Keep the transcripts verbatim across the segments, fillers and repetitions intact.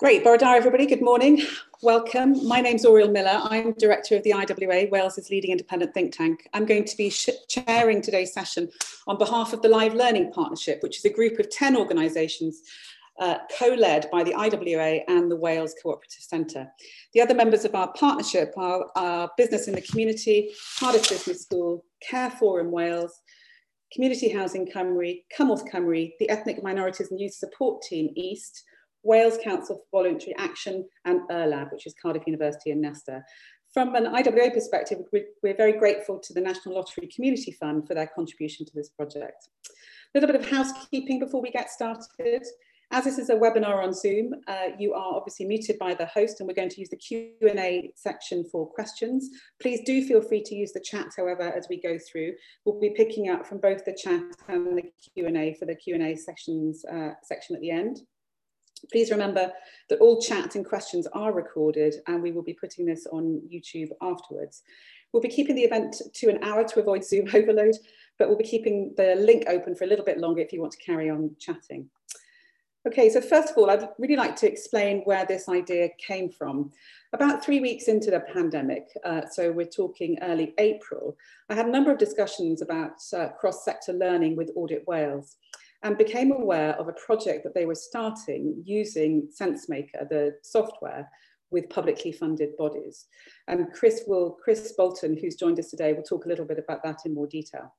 Great, Bore da, everybody, good morning. Welcome. My name's Oriel Miller. I'm Director of the I W A, Wales's leading independent think tank. I'm going to be chairing today's session on behalf of the Live Learning Partnership, which is a group of ten organisations uh, co-led by the I W A and the Wales Cooperative Centre. The other members of our partnership are, are Business in the Community, Cardiff Business School, Care Forum Wales, Community Housing Cymru, Cymorth Cymru, the Ethnic Minorities and Youth Support Team East, Wales Council for Voluntary Action, and E R L A B, which is Cardiff University and Nesta. From an I W A perspective, we're very grateful to the National Lottery Community Fund for their contribution to this project. A little bit of housekeeping before we get started. As this is a webinar on Zoom, uh, you are obviously muted by the host, and we're going to use the Q and A section for questions. Please do feel free to use the chat, however, as we go through. We'll be picking up from both the chat and the Q and A for the Q and A sections, uh, section at the end. Please remember that all chat and questions are recorded, and we will be putting this on YouTube afterwards. We'll be keeping the event to an hour to avoid Zoom overload, but we'll be keeping the link open for a little bit longer if you want to carry on chatting. Okay, so first of all, I'd really like to explain where this idea came from. About three weeks into the pandemic, uh, so we're talking early April, I had a number of discussions about uh, cross-sector learning with Audit Wales, and became aware of a project that they were starting using SenseMaker, the software, with publicly funded bodies. And Chris will, Chris Bolton, who's joined us today, will talk a little bit about that in more detail.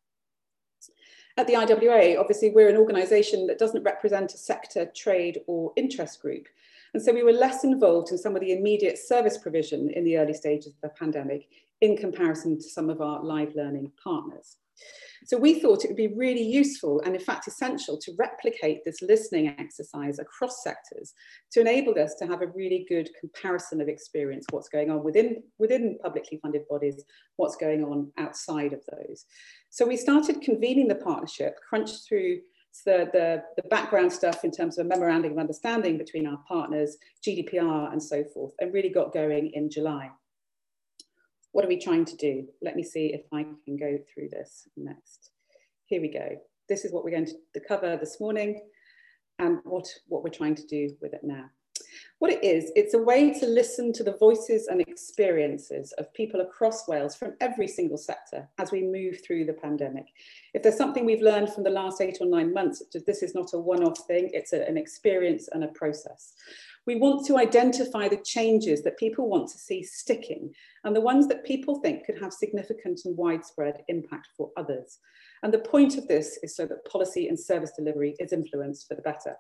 At the I W A, obviously, we're an organisation that doesn't represent a sector, trade, or interest group. And so we were less involved in some of the immediate service provision in the early stages of the pandemic in comparison to some of our live learning partners. So we thought it would be really useful and in fact essential to replicate this listening exercise across sectors to enable us to have a really good comparison of experience, what's going on within, within publicly funded bodies, what's going on outside of those. So we started convening the partnership, crunched through the, the, the background stuff in terms of a memorandum of understanding between our partners, G D P R and so forth, and really got going in July. What are we trying to do? Let me see if I can go through this next. Here we go. This is what we're going to cover this morning and what, what we're trying to do with it now. What it is, it's a way to listen to the voices and experiences of people across Wales from every single sector as we move through the pandemic. If there's something we've learned from the last eight or nine months, this is not a one-off thing, it's a, an experience and a process. We want to identify the changes that people want to see sticking and the ones that people think could have significant and widespread impact for others. And the point of this is so that policy and service delivery is influenced for the better.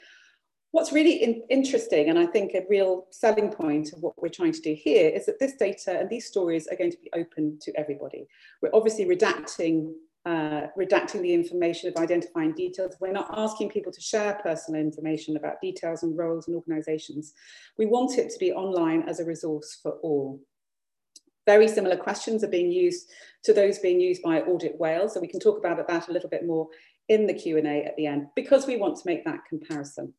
What's really in interesting, and I think a real selling point of what we're trying to do here, is that this data and these stories are going to be open to everybody. We're obviously redacting Uh, redacting the information of identifying details. We're not asking people to share personal information about details and roles and organisations. We want it to be online as a resource for all. Very similar questions are being used to those being used by Audit Wales, so we can talk about that a little bit more in the Q and A at the end, because we want to make that comparison.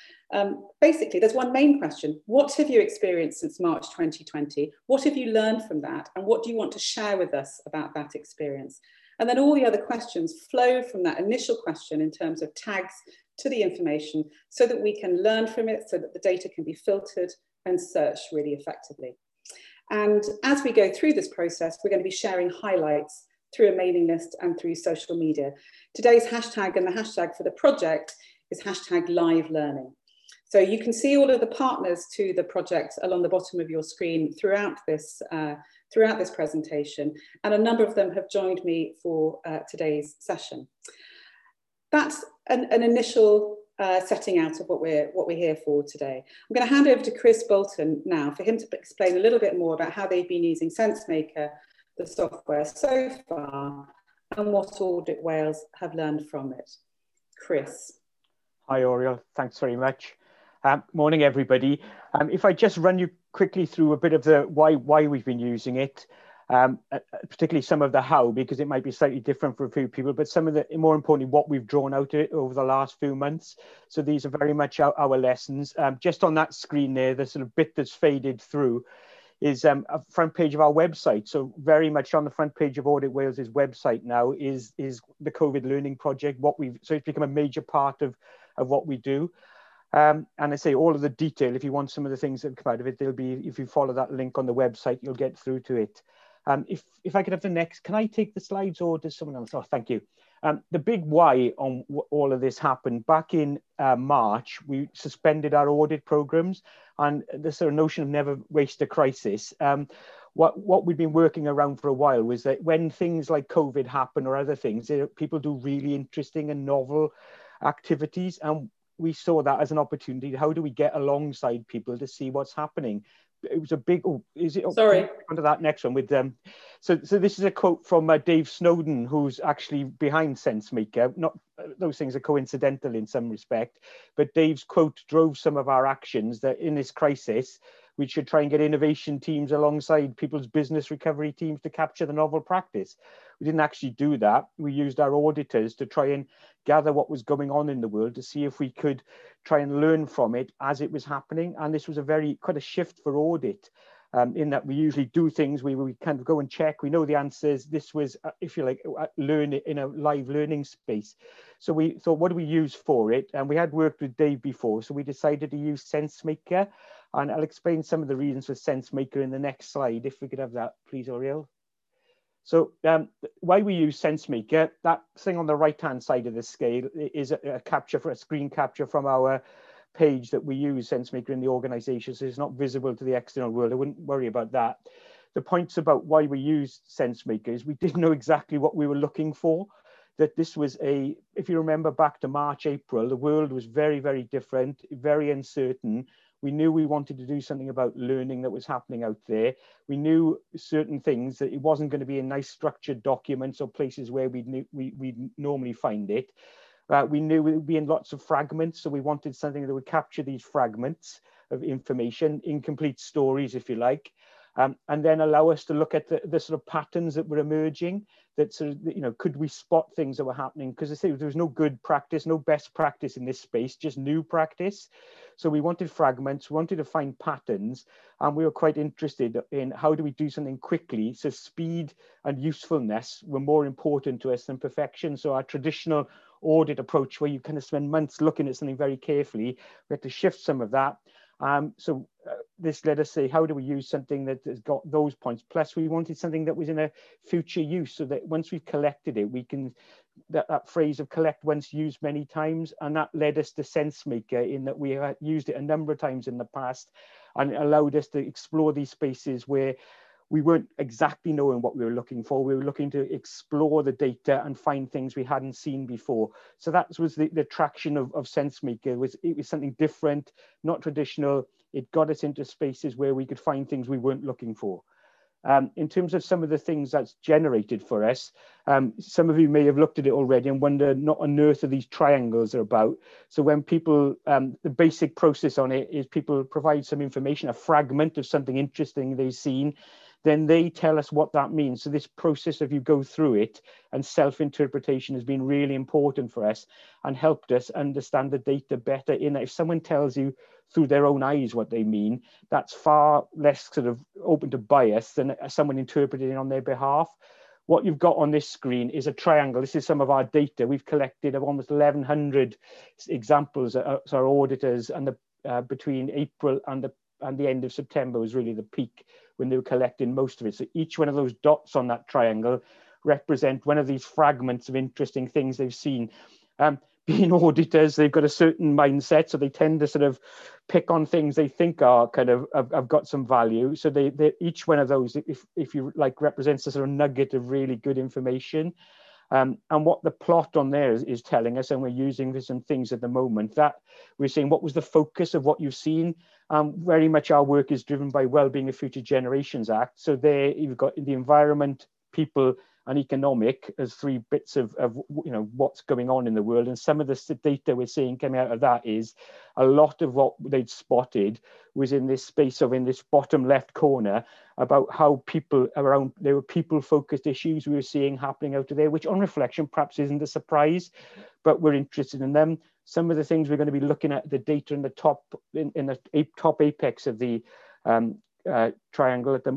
Um, basically, there's one main question. What have you experienced since March twenty twenty? What have you learned from that? And what do you want to share with us about that experience? And then all the other questions flow from that initial question in terms of tags to the information so that we can learn from it, so that the data can be filtered and searched really effectively. And as we go through this process, we're going to be sharing highlights through a mailing list and through social media. Today's hashtag and the hashtag for the project is hashtag live learning. So you can see all of the partners to the project along the bottom of your screen throughout this, uh, throughout this presentation, and a number of them have joined me for uh, today's session. That's an, an initial uh, setting out of what we're, what we're here for today. I'm going to hand over to Chris Bolton now for him to explain a little bit more about how they've been using SenseMaker, the software, so far, and what Audit Wales have learned from it. Chris. Hi, Oriel. Thanks very much. Um, morning, everybody. Um, if I just run you quickly through a bit of the why why we've been using it, um, uh, particularly some of the how, because it might be slightly different for a few people, but some of the, more importantly, what we've drawn out of it over the last few months. So these are very much our, our lessons. Um, just on that screen there, the sort of bit that's faded through is um, a front page of our website. So very much on the front page of Audit Wales's website now is, is the COVID Learning Project. What we've, so it's become a major part of, of what we do. Um, and I say all of the detail, if you want some of the things that come out of it, there'll be, if you follow that link on the website, you'll get through to it. Um, if, if I could have the next, can I take the slides or does someone else? Oh, thank you. Um, the big why on all of this happened back in uh, March, we suspended our audit programs, and this sort of notion of never waste a crisis. Um, what, what we've been working around for a while was that when things like COVID happen or other things, people do really interesting and novel activities. And we saw that as an opportunity. How do we get alongside people to see what's happening? It was a big, oh, is it? Oh, sorry. Onto that next one with them. Um, so, so this is a quote from uh, Dave Snowden, who's actually behind SenseMaker. Not those things are coincidental in some respect, but Dave's quote drove some of our actions that in this crisis, we should try and get innovation teams alongside people's business recovery teams to capture the novel practice. We didn't actually do that. We used our auditors to try and gather what was going on in the world to see if we could try and learn from it as it was happening. And this was a very, quite a shift for audit. Um, in that we usually do things where we kind of go and check, we know the answers. This was, uh, if you like, uh, learn it in a live learning space. So we thought, what do we use for it? And we had worked with Dave before, so we decided to use SenseMaker. And I'll explain some of the reasons for SenseMaker in the next slide, if we could have that, please, Oriel. So um, why we use SenseMaker, that thing on the right-hand side of the scale is a, a capture for a screen capture from our page that we use SenseMaker in the organization, so it's not visible to the external world. I wouldn't worry about that. The points about why we use SenseMaker is we didn't know exactly what we were looking for, that this was a, if you remember back to March, April, the world was very, very different, very uncertain. We knew we wanted to do something about learning that was happening out there. We knew certain things, that it wasn't going to be in nice structured documents or places where we'd, we, we'd normally find it. Uh, we knew it would be in lots of fragments, so we wanted something that would capture these fragments of information, incomplete stories, if you like, um, and then allow us to look at the, the sort of patterns that were emerging, that sort of, you know, could we spot things that were happening? Because I say there was no good practice, no best practice in this space, just new practice. So we wanted fragments, we wanted to find patterns, and we were quite interested in how do we do something quickly. So speed and usefulness were more important to us than perfection. So our traditional audit approach, where you kind of spend months looking at something very carefully, we had to shift some of that. Um, so uh, this led us to say, how do we use something that has got those points? Plus, we wanted something that was in a future use, so that once we've collected it, we can, that, that phrase of collect once, used many times, and that led us to SenseMaker, in that we had used it a number of times in the past, and it allowed us to explore these spaces where we weren't exactly knowing what we were looking for. We were looking to explore the data and find things we hadn't seen before. So that was the, the attraction of, of SenseMaker. Was, it was something different, not traditional. It got us into spaces where we could find things we weren't looking for. Um, in terms of some of the things that's generated for us, um, some of you may have looked at it already and wonder not on earth are these triangles are about. So when people, um, the basic process on it is people provide some information, a fragment of something interesting they've seen, then they tell us what that means. So this process of you go through it and self-interpretation has been really important for us and helped us understand the data better. In that if someone tells you through their own eyes what they mean, that's far less sort of open to bias than someone interpreting it on their behalf. What you've got on this screen is a triangle. This is some of our data. We've collected of almost eleven hundred examples as our auditors, and the uh, between April and the and the end of September was really the peak when they were collecting most of it. So each one of those dots on that triangle represent one of these fragments of interesting things they've seen. Um, being auditors, they've got a certain mindset, so they tend to sort of pick on things they think are kind of have, have got some value. So they, they each one of those, if if you like, represents a sort of nugget of really good information. Um, and what the plot on there is, is telling us, and we're using this in things at the moment, that we're saying what was the focus of what you've seen. Um, very much our work is driven by Wellbeing of Future Generations Act. So there you've got the environment, people, and economic as three bits of, of you know what's going on in the world. And some of the data we're seeing coming out of that is a lot of what they'd spotted was in this space of in this bottom left corner about how people around, there were people focused issues we were seeing happening out of there, which on reflection perhaps isn't a surprise, but we're interested in them. Some of the things we're going to be looking at, the data in the top, in, in the top apex of the um, uh, triangle at the uh,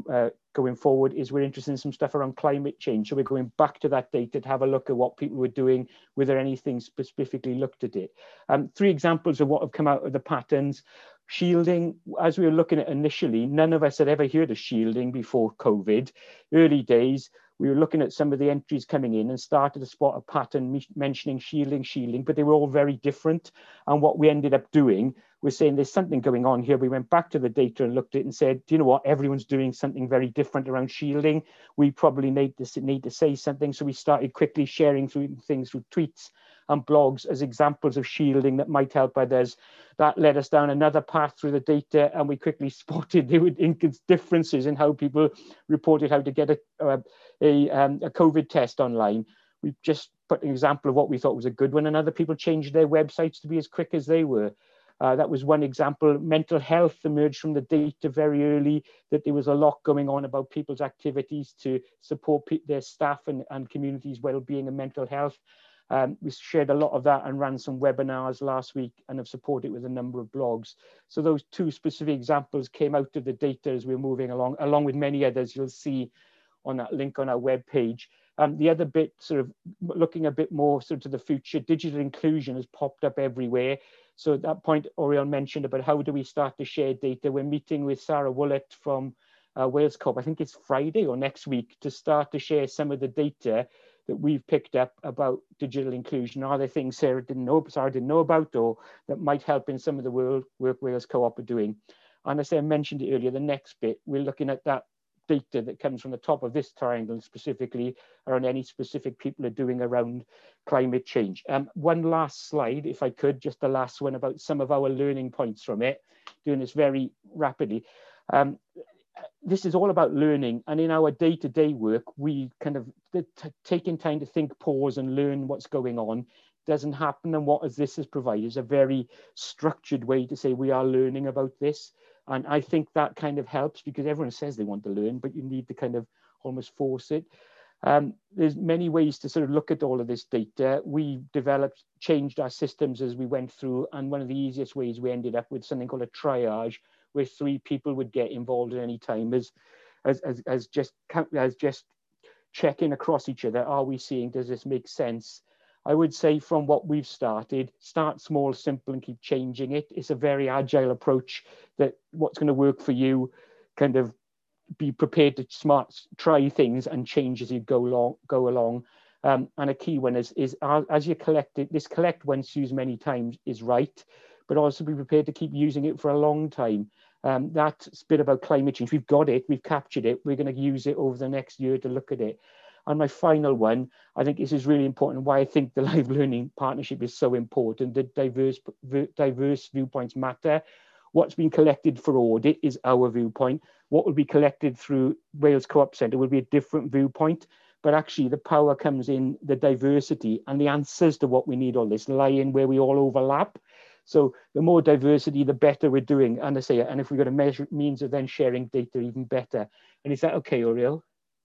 going forward is we're interested in some stuff around climate change. So we're going back to that data to have a look at what people were doing, whether anything specifically looked at it. Um, three examples of what have come out of the patterns. Shielding, as we were looking at initially, none of us had ever heard of shielding before COVID. Early days, we were looking at some of the entries coming in and started to spot a pattern mentioning shielding, shielding, but they were all very different. And what we ended up doing was saying there's something going on here. We went back to the data and looked at it and said, do you know what? Everyone's doing something very different around shielding. We probably need to, need to say something. So we started quickly sharing through things through tweets and blogs as examples of shielding that might help others. That led us down another path through the data, and we quickly spotted there were differences in how people reported how to get a, a, a, um, a COVID test online. We just put an example of what we thought was a good one, and other people changed their websites to be as quick as they were. Uh, that was one example. Mental health emerged from the data very early, that there was a lot going on about people's activities to support pe their staff and, and communities' well-being and mental health. Um, we shared a lot of that and ran some webinars last week and have supported with a number of blogs. So those two specific examples came out of the data as we're moving along, along with many others you'll see on that link on our webpage. Um, the other bit, sort of looking a bit more sort of to the future, digital inclusion has popped up everywhere. So at that point, Oriel mentioned about how do we start to share data. We're meeting with Sarah Woolett from uh, Wales Corp, I think it's Friday or next week, to start to share some of the data that we've picked up about digital inclusion. Are there things Sarah didn't know, Sarah didn't know about, or that might help in some of the work Wales Co-op are doing? And as I mentioned it earlier, the next bit, we're looking at that data that comes from the top of this triangle specifically around any specific people are doing around climate change. Um, one last slide, if I could, just the last one about some of our learning points from it, doing this very rapidly. Um, this is all about learning, and in our day-to-day work, we kind of taking time to think, pause and learn what's going on doesn't happen. And what as this has provided is a very structured way to say we are learning about this. And I think that kind of helps, because everyone says they want to learn, but you need to kind of almost force it. Um, there's many ways to sort of look at all of this data. We developed, changed our systems as we went through, and one of the easiest ways we ended up with something called a triage, where three people would get involved at any time as, as, as, as, just, as just checking across each other. Are we seeing, does this make sense? I would say from what we've started, start small, simple, and keep changing it. It's a very agile approach that what's going to work for you, kind of be prepared to smart try things and change as you go along. Go along. Um, and a key one is, is as you collect it, this collect once used many times is right, but also be prepared to keep using it for a long time. Um, that's a bit about climate change. We've got it, we've captured it, we're going to use it over the next year to look at it. And my final one, I think this is really important, why I think the Live Learning Partnership is so important, that diverse, diverse viewpoints matter. What's been collected for audit is our viewpoint. What will be collected through Wales Co-op Centre will be a different viewpoint, but actually the power comes in the diversity, and the answers to what we need all this lie in where we all overlap. So the more diversity, the better we're doing. And I say, and if we've got a measure means of then sharing data, even better. And is that okay, Oriel?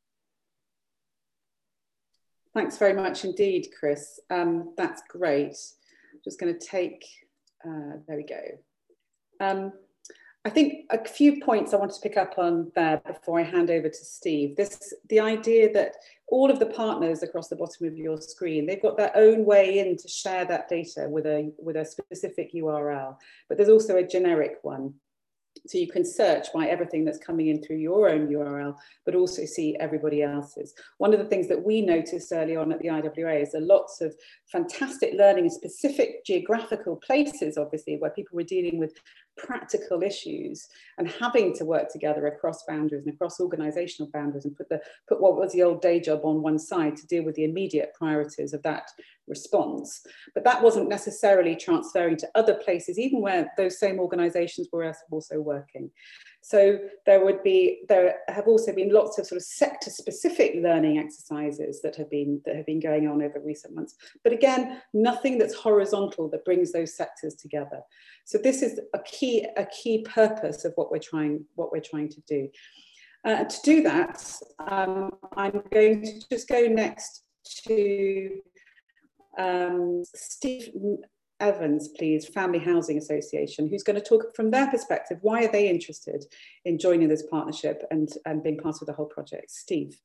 Thanks very much indeed, Chris. Um, that's great. I'm just going to take, uh, there we go. Um, I think a few points I want to pick up on there before I hand over to Steve. This, the idea that all of the partners across the bottom of your screen, they've got their own way in to share that data with a, with a specific U R L, but there's also a generic one. So you can search by everything that's coming in through your own U R L, but also see everybody else's. One of the things that we noticed early on at the I W A is there are lots of fantastic learning in specific geographical places, obviously, where people were dealing with practical issues and having to work together across boundaries and across organizational boundaries, and put the put what was the old day job on one side to deal with the immediate priorities of that response. But that wasn't necessarily transferring to other places, even where those same organizations were also working. So there would be, there have also been lots of sort of sector specific learning exercises that have been, that have been going on over recent months. But again, nothing that's horizontal that brings those sectors together. So this is a key, a key purpose of what we're trying, what we're trying to do. Uh, to do that, um, I'm going to just go next to um, Steve Evans, please, Family Housing Association, who's going to talk from their perspective. Why are they interested in joining this partnership and, and being part of the whole project? Steve.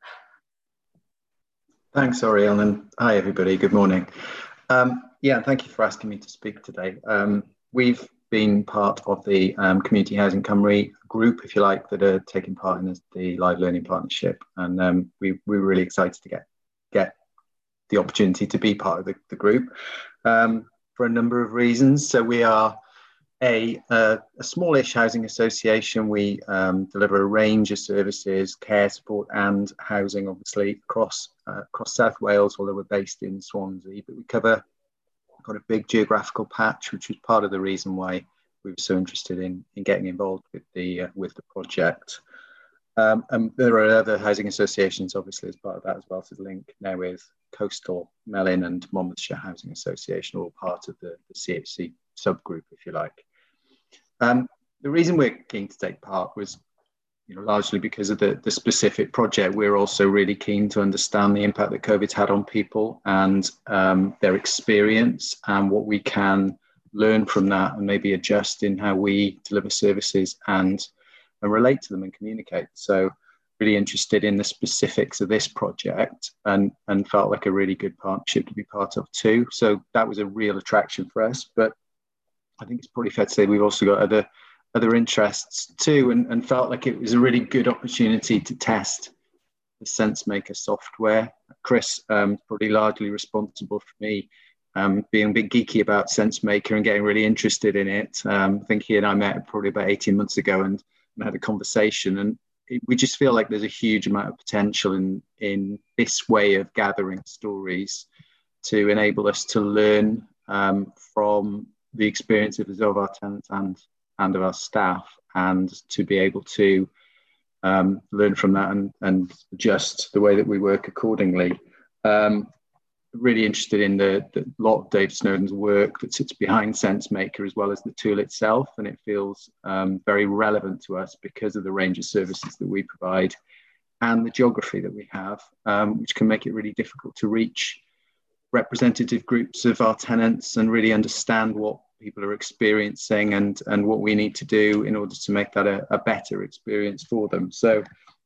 Thanks, Oriel, and hi everybody, good morning. Um, yeah, thank you for asking me to speak today. Um, we've been part of the um, Community Housing Cymru group, if you like, that are taking part in the Live Learning Partnership, and um, we, we're really excited to get, get the opportunity to be part of the, the group um, for a number of reasons. So we are A, uh, a smallish housing association. We um, deliver a range of services, care, support and housing, obviously, across uh, across South Wales, although we're based in Swansea. But we cover got a big geographical patch, which was part of the reason why we were so interested in, in getting involved with the, uh, with the project. Um, and there are other housing associations, obviously, as part of that as well, to link now with Coastal, Melin and Monmouthshire Housing Association, all part of the, the C H C subgroup, if you like. Um, the reason we're keen to take part was, you know, largely because of the, the specific project. We're also really keen to understand the impact that COVID's had on people and um, their experience and what we can learn from that and maybe adjust in how we deliver services and, and relate to them and communicate. So really interested in the specifics of this project and, and felt like a really good partnership to be part of too. So that was a real attraction for us. But I think it's probably fair to say we've also got other other interests too, and, and felt like it was a really good opportunity to test the SenseMaker software. Chris um, probably largely responsible for me um, being a bit geeky about SenseMaker and getting really interested in it. Um, I think he and I met probably about eighteen months ago and, and had a conversation, and it, we just feel like there's a huge amount of potential in, in this way of gathering stories to enable us to learn um, from the experiences of our tenants and and of our staff, and to be able to um, learn from that and, and adjust the way that we work accordingly. Um, really interested in the, the lot of Dave Snowden's work that sits behind SenseMaker as well as the tool itself, and it feels um, very relevant to us because of the range of services that we provide and the geography that we have, um, which can make it really difficult to reach representative groups of our tenants and really understand what people are experiencing and and what we need to do in order to make that a, a better experience for them. So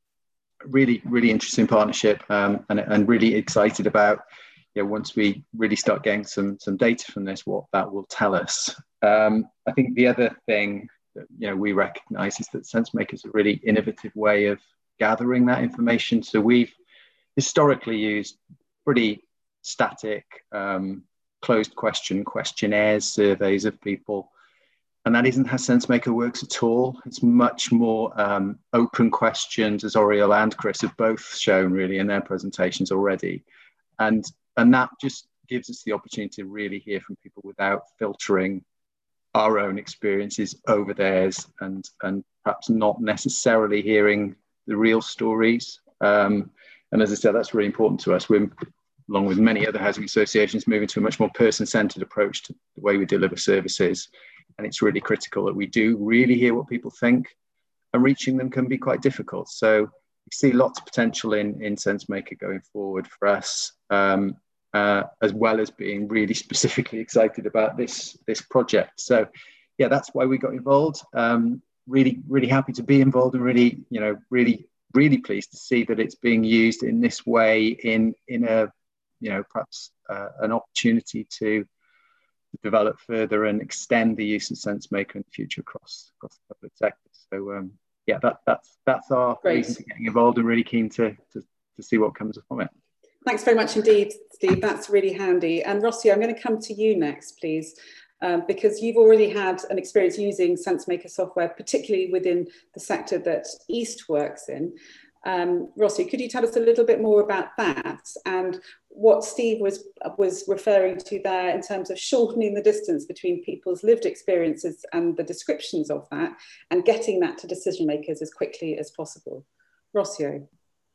really really interesting partnership, um, and, and really excited about, you know, once we really start getting some some data from this, what that will tell us. um, I think the other thing that, you know, we recognize is that SenseMaker is a really innovative way of gathering that information. So we've historically used pretty static um, closed question questionnaires, surveys of people, and that isn't how SenseMaker works at all. It's much more um, open questions, as Oriel and Chris have both shown really in their presentations already, and and that just gives us the opportunity to really hear from people without filtering our own experiences over theirs, and and perhaps not necessarily hearing the real stories. Um, and as I said, that's really important to us. We're, along with many other housing associations, moving to a much more person-centred approach to the way we deliver services. And it's really critical that we do really hear what people think, and reaching them can be quite difficult. So we see lots of potential in, in SenseMaker going forward for us, um, uh, as well as being really specifically excited about this, this project. So yeah, that's why we got involved. Um, really, really happy to be involved, and really, you know, really, really pleased to see that it's being used in this way in, in a, you know, perhaps uh, an opportunity to develop further and extend the use of SenseMaker in the future across across the public sector. So um, yeah, that that's that's our Great. reason for getting involved, and really keen to, to to see what comes from it. Thanks very much indeed, Steve. That's really handy. And Rossi, I'm going to come to you next, please, um, because you've already had an experience using SenseMaker software, particularly within the sector that East works in. Um, Rossi, could you tell us a little bit more about that and what Steve was was referring to there in terms of shortening the distance between people's lived experiences and the descriptions of that, and getting that to decision makers as quickly as possible? Rossio.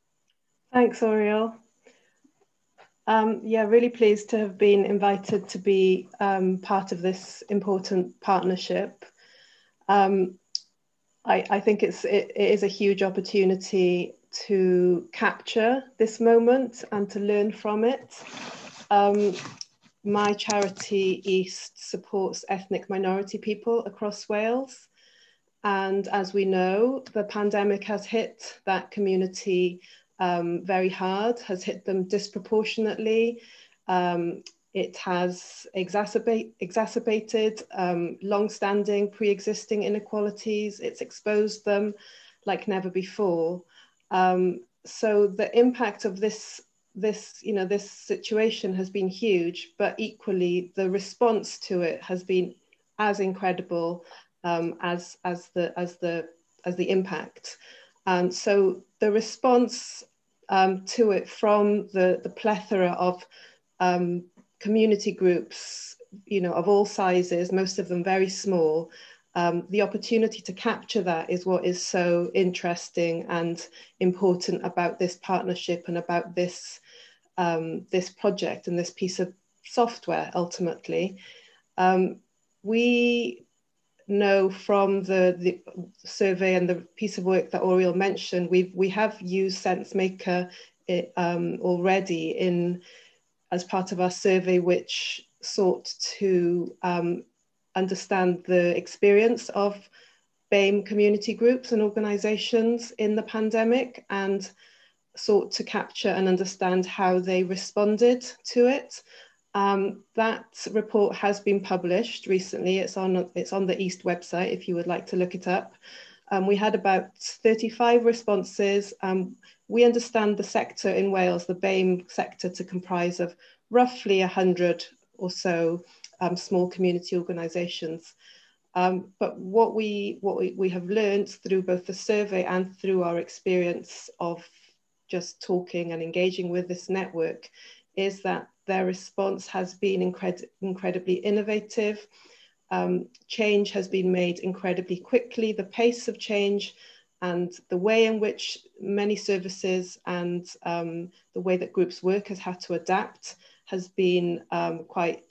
Thanks, Oriel. Um, yeah, really pleased to have been invited to be um, part of this important partnership. Um, I, I think it's, it, it is a huge opportunity to capture this moment and to learn from it. Um, my charity East supports ethnic minority people across Wales. And as we know, the pandemic has hit that community um, very hard, has hit them disproportionately. Um, it has exacerbate, exacerbated um, long-standing pre-existing inequalities. It's exposed them like never before. Um, so the impact of this, this, you know, this situation has been huge, but equally the response to it has been as incredible um, as as the as the as the impact. And so the response um, to it from the the plethora of um, community groups, you know, of all sizes, most of them very small. Um, the opportunity to capture that is what is so interesting and important about this partnership and about this, um, this project and this piece of software ultimately. Um, we know from the, the survey and the piece of work that Oriel mentioned, we've, we have used SenseMaker it, um, already in, as part of our survey, which sought to um, understand the experience of BAME community groups and organisations in the pandemic and sought to capture and understand how they responded to it. Um, that report has been published recently. It's on, it's on the East website if you would like to look it up. Um, we had about thirty-five responses. Um, we understand the sector in Wales, the BAME sector, to comprise of roughly one hundred or so um, small community organisations. Um, but what we what we, we have learned through both the survey and through our experience of just talking and engaging with this network is that their response has been incred incredibly innovative. Um, change has been made incredibly quickly. The pace of change and the way in which many services and um, the way that groups work has had to adapt has been um, quite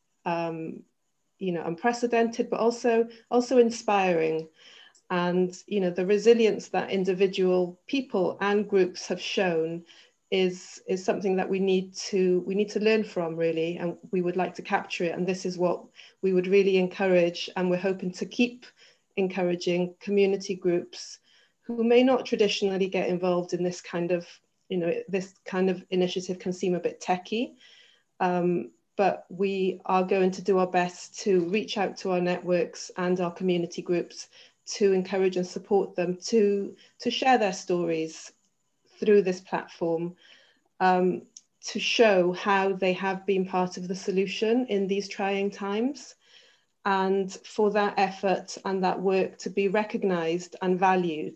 um, you know, unprecedented, but also, also inspiring. And you know, the resilience that individual people and groups have shown is, is something that we need to we need to learn from, really, and we would like to capture it. And this is what we would really encourage, and we're hoping to keep encouraging community groups who may not traditionally get involved in this kind of, you know, this kind of initiative can seem a bit techie. Um, but we are going to do our best to reach out to our networks and our community groups to encourage and support them to, to share their stories through this platform, um, to show how they have been part of the solution in these trying times, and for that effort and that work to be recognised and valued.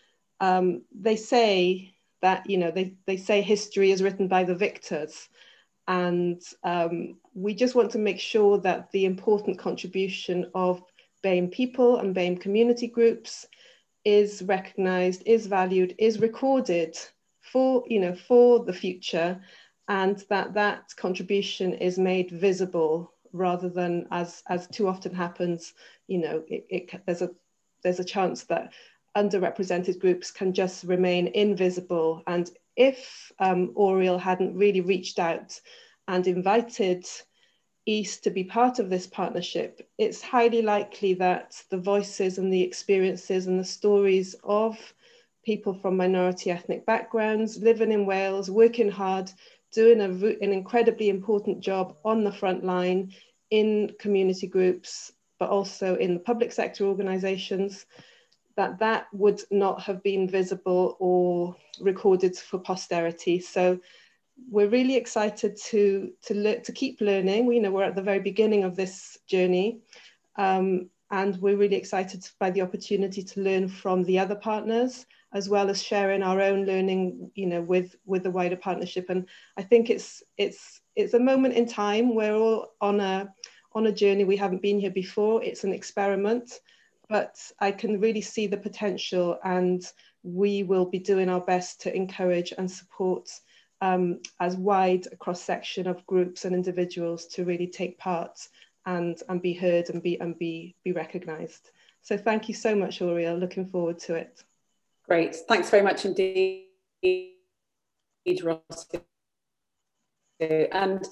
Um, they say that, you know, they, they say history is written by the victors. And um, we just want to make sure that the important contribution of BAME people and BAME community groups is recognised, is valued, is recorded for, you know, for the future, and that that contribution is made visible rather than, as as too often happens, you know, it, it, there's a there's a chance that underrepresented groups can just remain invisible. And if um, Oriel hadn't really reached out and invited East to be part of this partnership, it's highly likely that the voices and the experiences and the stories of people from minority ethnic backgrounds, living in Wales, working hard, doing a, an incredibly important job on the front line in community groups, but also in the public sector organisations, that that would not have been visible or recorded for posterity. So we're really excited to, to, to keep learning. We know we're at the very beginning of this journey, um, and we're really excited by the opportunity to learn from the other partners, as well as sharing our own learning, you know, with, with the wider partnership. And I think it's, it's, it's a moment in time. We're all on a, on a journey. We haven't been here before. It's an experiment, but I can really see the potential, and we will be doing our best to encourage and support um, as wide a cross-section of groups and individuals to really take part and, and be heard and be, and be, be recognised. So thank you so much, Oriel. Looking forward to it. Great, thanks very much indeed, Ross. And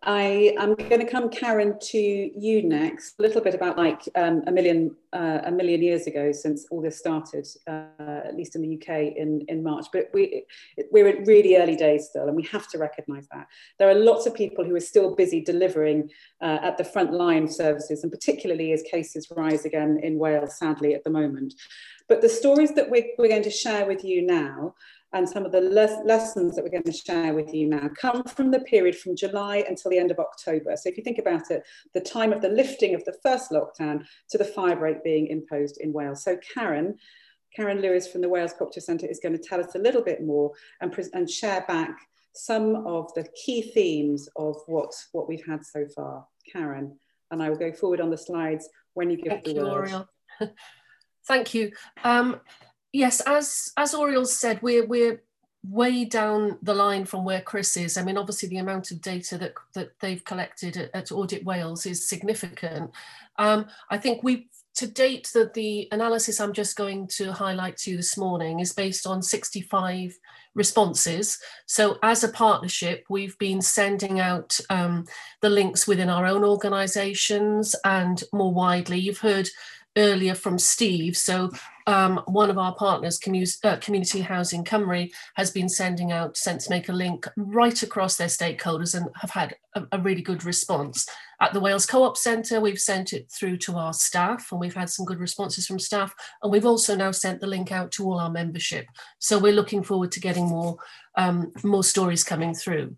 I am going to come, Karen, to you next. A little bit about like um, a million uh, a million years ago, since all this started, uh, at least in the U K in, in March. But we, we're in really early days still, and we have to recognise that. There are lots of people who are still busy delivering uh, at the front line of services, and particularly as cases rise again in Wales, sadly, at the moment. But the stories that we're, we're going to share with you now, and some of the le lessons that we're going to share with you now, come from the period from July until the end of October. So if you think about it, the time of the lifting of the first lockdown to the fire break being imposed in Wales. So Karen, Karen Lewis from the Wales Cooperative Centre is going to tell us a little bit more and, and share back some of the key themes of what, what we've had so far. Karen, and I will go forward on the slides when you give Thank the you, word. Oriel. Thank you. Um, Yes, as as Oriel said, we're we're way down the line from where Chris is. I mean, obviously the amount of data that that they've collected at, at Audit Wales is significant. Um, I think we, to date, that the analysis I'm just going to highlight to you this morning is based on sixty-five responses. So as a partnership, we've been sending out um, the links within our own organisations and more widely. You've heard earlier from Steve. So um, one of our partners, Commu uh, Community Housing Cymru, has been sending out SenseMaker link right across their stakeholders and have had a, a really good response. At the Wales Co-op Centre, we've sent it through to our staff, and we've had some good responses from staff. And we've also now sent the link out to all our membership. So we're looking forward to getting more, um, more stories coming through.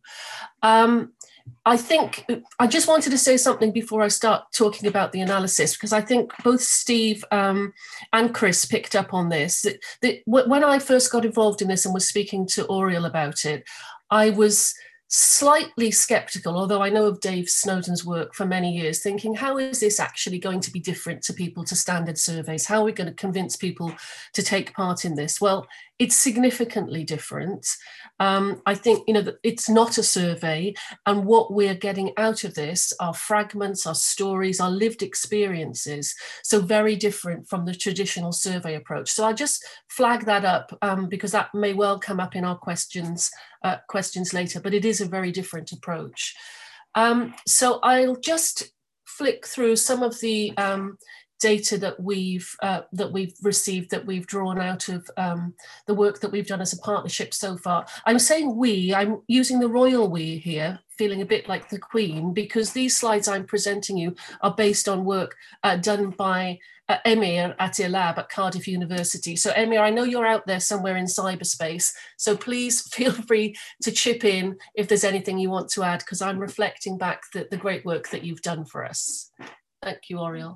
Um, I think I just wanted to say something before I start talking about the analysis, because I think both Steve um, and Chris picked up on this. That, that when I first got involved in this and was speaking to Oriel about it, I was slightly skeptical, although I know of Dave Snowden's work for many years, thinking, how is this actually going to be different to people, to standard surveys? How are we going to convince people to take part in this? Well, it's significantly different. Um, I think, you know, it's not a survey, and what we're getting out of this are fragments, are stories, are lived experiences. So very different from the traditional survey approach. So I just flag that up um, because that may well come up in our questions, uh, questions later, but it is a very different approach. Um, so I'll just flick through some of the um, data that we've uh, that we've received, that we've drawn out of um, the work that we've done as a partnership so far. I'm saying we, I'm using the royal we here, feeling a bit like the Queen, because these slides I'm presenting you are based on work uh, done by uh, Emir at Ilab at Cardiff University. So Emir, I know you're out there somewhere in cyberspace, so please feel free to chip in if there's anything you want to add, because I'm reflecting back the, the great work that you've done for us. Thank you, Oriel.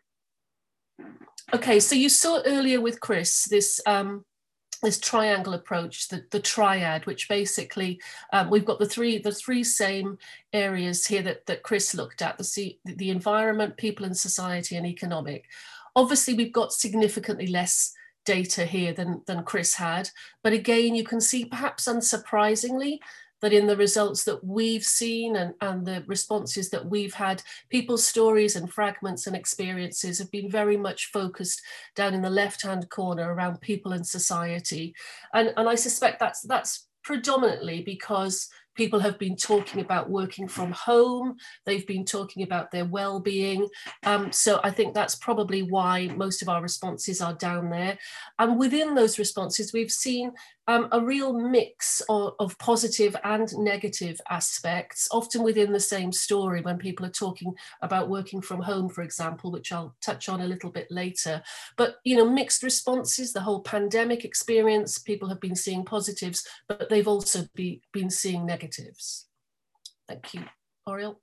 Okay, so you saw earlier with Chris this um, this triangle approach, the, the triad, which basically um, we've got the three the three same areas here that, that Chris looked at, the, the environment, people and society, and economic. Obviously, we've got significantly less data here than, than Chris had, but again, you can see, perhaps unsurprisingly, that in the results that we've seen and, and the responses that we've had, people's stories and fragments and experiences have been very much focused down in the left-hand corner around people and society. And, and I suspect that's, that's predominantly because people have been talking about working from home, they've been talking about their well-being. Um, so I think that's probably why most of our responses are down there. And within those responses, we've seen um, a real mix of, of positive and negative aspects, often within the same story when people are talking about working from home, for example, which I'll touch on a little bit later. But, you know, mixed responses, the whole pandemic experience, people have been seeing positives, but they've also be, been seeing negatives. Thank you, Oriel.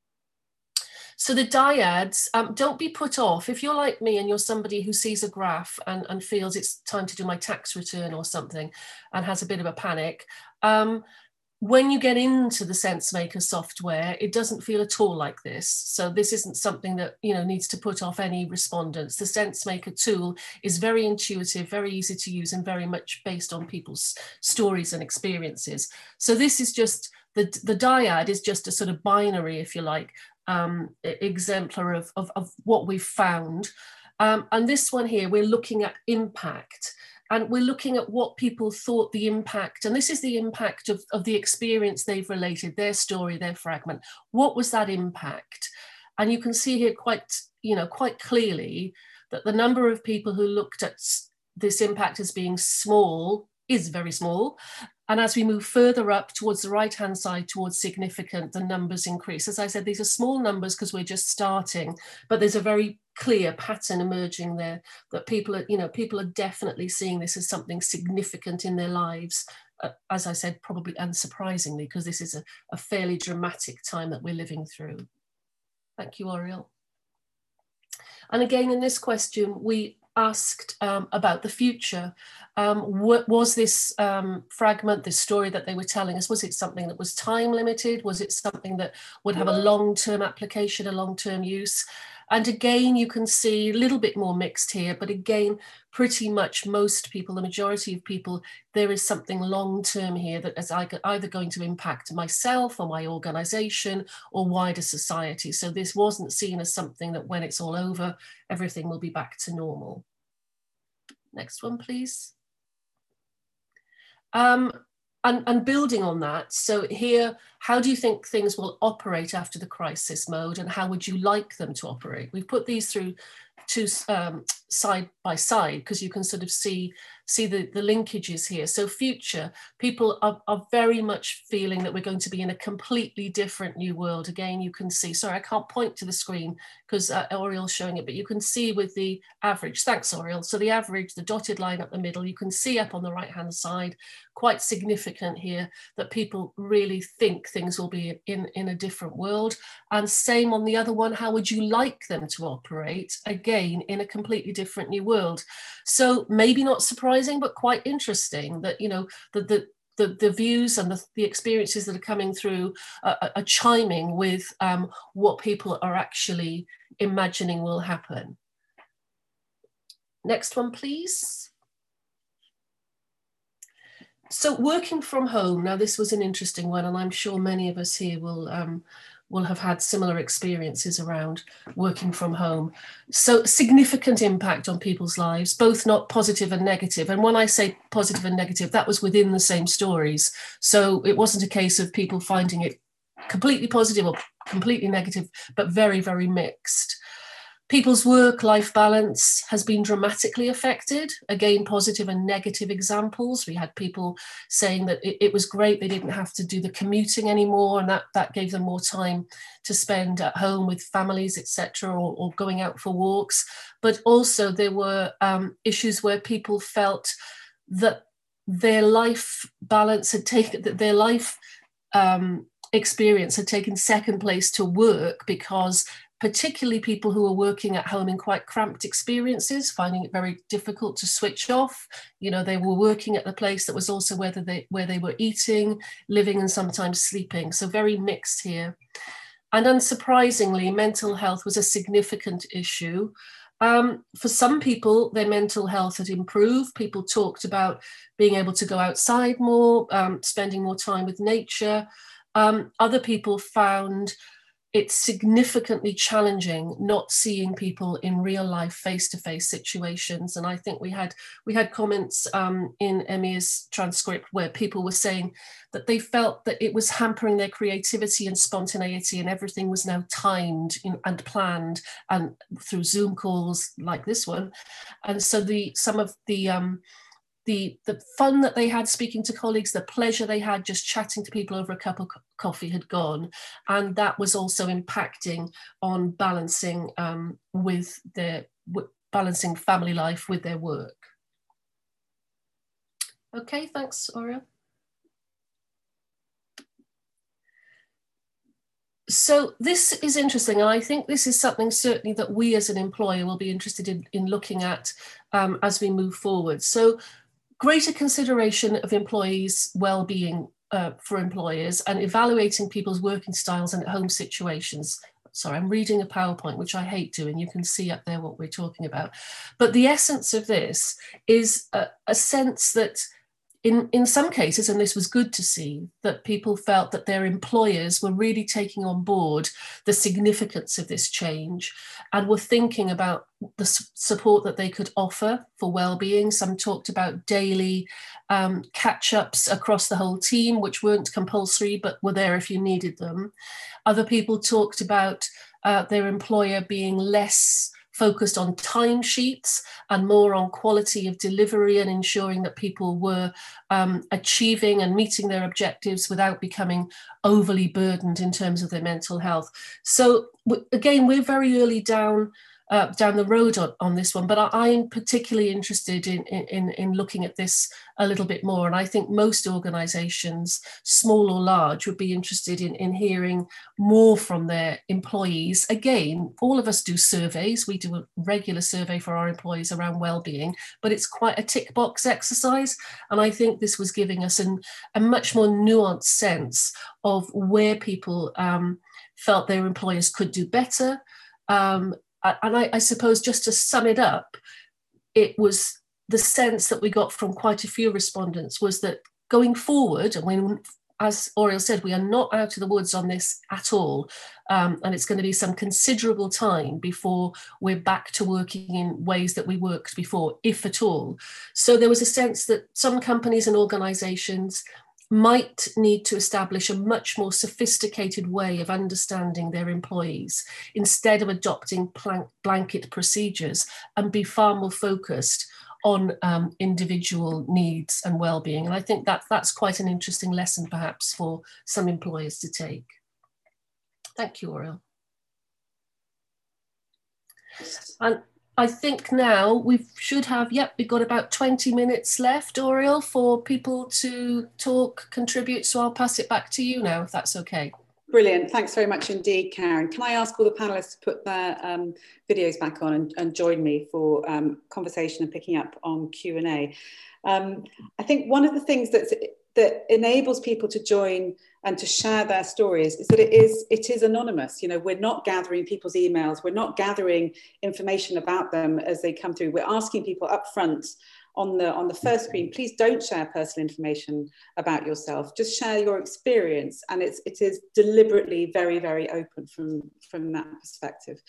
So the dyads, um, don't be put off. If you're like me and you're somebody who sees a graph and, and feels it's time to do my tax return or something and has a bit of a panic, um, when you get into the SenseMaker software, it doesn't feel at all like this. So this isn't something that, you know, needs to put off any respondents. The SenseMaker tool is very intuitive, very easy to use, and very much based on people's stories and experiences. So this is just, the, the dyad is just a sort of binary, if you like, um, exemplar of, of, of what we've found. Um, and this one here, we're looking at impact. And we're looking at what people thought the impact, and this is the impact of, of the experience they've related, their story, their fragment. What was that impact? And you can see here quite, you know, quite clearly that the number of people who looked at this impact as being small is very small. And as we move further up towards the right-hand side, towards significant, the numbers increase. As I said, these are small numbers because we're just starting, but there's a very clear pattern emerging there that people are, you know, people are definitely seeing this as something significant in their lives. Uh, as I said, probably unsurprisingly, because this is a, a fairly dramatic time that we're living through. Thank you, Oriel. And again, in this question, we asked um, about the future. Um, what was this um, fragment, this story that they were telling us, was it something that was time limited? Was it something that would have a long-term application, a long-term use? And again, you can see a little bit more mixed here, but again, pretty much most people, the majority of people, there is something long-term here that is either going to impact myself or my organization or wider society. So this wasn't seen as something that when it's all over, everything will be back to normal. Next one, please. Um, And, and building on that, so here, how do you think things will operate after the crisis mode, and how would you like them to operate? We've put these through two um, side by side because you can sort of see, see the, the linkages here. So future, people are, are very much feeling that we're going to be in a completely different new world. Again, you can see, sorry, I can't point to the screen because uh, Oriel's showing it, but you can see with the average, thanks Oriel. So the average, the dotted line up the middle, you can see up on the right-hand side, quite significant here that people really think things will be in, in a different world. And same on the other one, how would you like them to operate? Again, in a completely different new world. So maybe not surprising, but quite interesting that, you know, the, the, the, the views and the, the experiences that are coming through are, are chiming with um, what people are actually imagining will happen. Next one, please. So working from home, now this was an interesting one, and I'm sure many of us here will um, will have had similar experiences around working from home. So significant impact on people's lives, both not positive and negative. And when I say positive and negative, that was within the same stories. So it wasn't a case of people finding it completely positive or completely negative, but very, very mixed. People's work-life balance has been dramatically affected. Again, positive and negative examples. We had people saying that it, it was great, they didn't have to do the commuting anymore, and that, that gave them more time to spend at home with families, et cetera, or, or going out for walks. But also there were um, issues where people felt that their life balance had taken, that their life um, experience had taken second place to work, because particularly people who are working at home in quite cramped experiences, finding it very difficult to switch off. You know, they were working at the place that was also where they, where they were eating, living, and sometimes sleeping. So very mixed here. And unsurprisingly, mental health was a significant issue. Um, for some people, their mental health had improved. People talked about being able to go outside more, um, spending more time with nature. Um, other people found it's significantly challenging not seeing people in real life face-to-face situations. And I think we had we had comments um, in Emia's transcript where people were saying that they felt that it was hampering their creativity and spontaneity, and everything was now timed in, and planned, and through Zoom calls like this one. And so the some of the um, The, the fun that they had speaking to colleagues, the pleasure they had just chatting to people over a cup of coffee had gone. And that was also impacting on balancing um, with their, balancing family life with their work. Okay, thanks, Oriel. So this is interesting, and I think this is something certainly that we as an employer will be interested in, in looking at um, as we move forward. So greater consideration of employees' well-being uh, for employers, and evaluating people's working styles and home situations. Sorry, I'm reading a PowerPoint, which I hate doing. You can see up there what we're talking about. But the essence of this is a, a sense that in, in some cases, and this was good to see, that people felt that their employers were really taking on board the significance of this change and were thinking about the support that they could offer for well-being. Some talked about daily um, catch-ups across the whole team, which weren't compulsory, but were there if you needed them. Other people talked about uh, their employer being less focused on timesheets and more on quality of delivery and ensuring that people were um, achieving and meeting their objectives without becoming overly burdened in terms of their mental health. So again, we're very early down uh, down the road on, on this one, but I, I'm particularly interested in, in, in looking at this a little bit more. And I think most organisations, small or large, would be interested in, in hearing more from their employees. Again, all of us do surveys. We do a regular survey for our employees around well-being, but it's quite a tick box exercise. And I think this was giving us an, a much more nuanced sense of where people um, felt their employers could do better. Um, and I, I suppose just to sum it up, it was the sense that we got from quite a few respondents was that going forward, and when, as Oriel said, we are not out of the woods on this at all. Um, and it's going to be some considerable time before we're back to working in ways that we worked before, if at all. So there was a sense that some companies and organisations might need to establish a much more sophisticated way of understanding their employees instead of adopting blanket procedures, and be far more focused on um, individual needs and well-being. And I think that that's quite an interesting lesson perhaps for some employers to take. Thank you, Oriel. And I think now we should have, yep, we've got about twenty minutes left, Oriel, for people to talk, contribute. So I'll pass it back to you now, if that's okay. Brilliant. Thanks very much indeed, Karen. Can I ask all the panelists to put their um, videos back on and, and join me for um, conversation and picking up on Q and A? Um, I think one of the things that's, that enables people to join and to share their stories is that it is, it is anonymous. You know, we're not gathering people's emails. We're not gathering information about them as they come through. We're asking people up front on the, on the first screen, please don't share personal information about yourself. Just share your experience. And it's, it is deliberately very, very open from, from that perspective.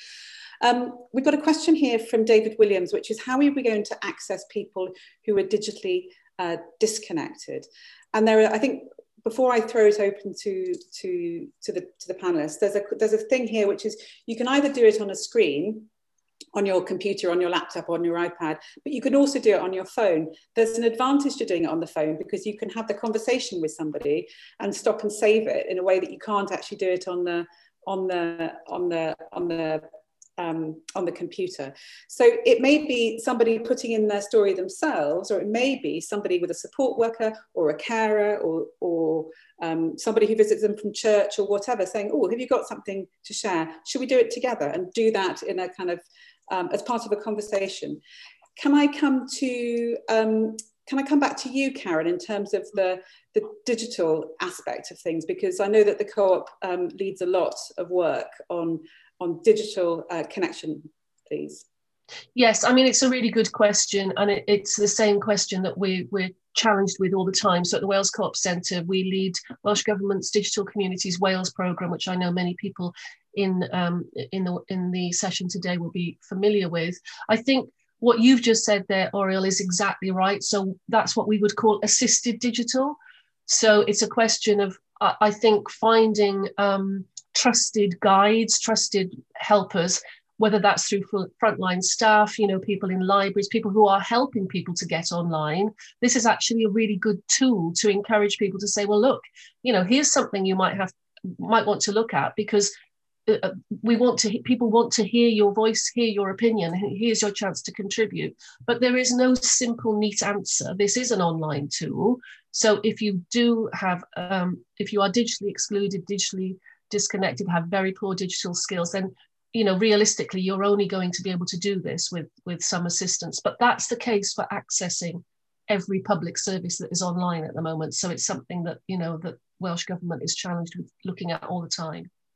Um, we've got a question here from David Williams, which is how are we going to access people who are digitally uh, disconnected? And there are, I think, before I throw it open to, to, to, the, to the panelists, there's a, there's a thing here, which is you can either do it on a screen, on your computer, on your laptop, on your iPad, but you can also do it on your phone. There's an advantage to doing it on the phone because you can have the conversation with somebody and stop and save it in a way that you can't actually do it on the, on the, on the, on the, Um, on the computer. So it may be somebody putting in their story themselves, or it may be somebody with a support worker or a carer or, or um, somebody who visits them from church or whatever saying, oh, have you got something to share? Should we do it together and do that in a kind of, um, as part of a conversation? Can I come to, um, can I come back to you, Karen, in terms of the, the digital aspect of things? Because I know that the Co-op um, leads a lot of work on on digital uh, connection, please. Yes, I mean, it's a really good question, and it, it's the same question that we, we're challenged with all the time. So at the Wales Co-op Centre, we lead Welsh Government's Digital Communities Wales programme, which I know many people in, um, in, the, in the session today will be familiar with. I think what you've just said there, Oriel, is exactly right. So that's what we would call assisted digital. So it's a question of, I, I think, finding um, trusted guides, trusted helpers, whether that's through frontline staff, you know, people in libraries, people who are helping people to get online. This is actually a really good tool to encourage people to say, well, look, you know, here's something you might have, might want to look at, because uh, we want to, people want to hear your voice, hear your opinion, here's your chance to contribute. But there is no simple, neat answer. This is an online tool. So if you do have, um, if you are digitally excluded, digitally disconnected, have very poor digital skills, then, you know, realistically, you're only going to be able to do this with, with some assistance. But that's the case for accessing every public service that is online at the moment. So it's something that, you know, that Welsh Government is challenged with looking at all the time.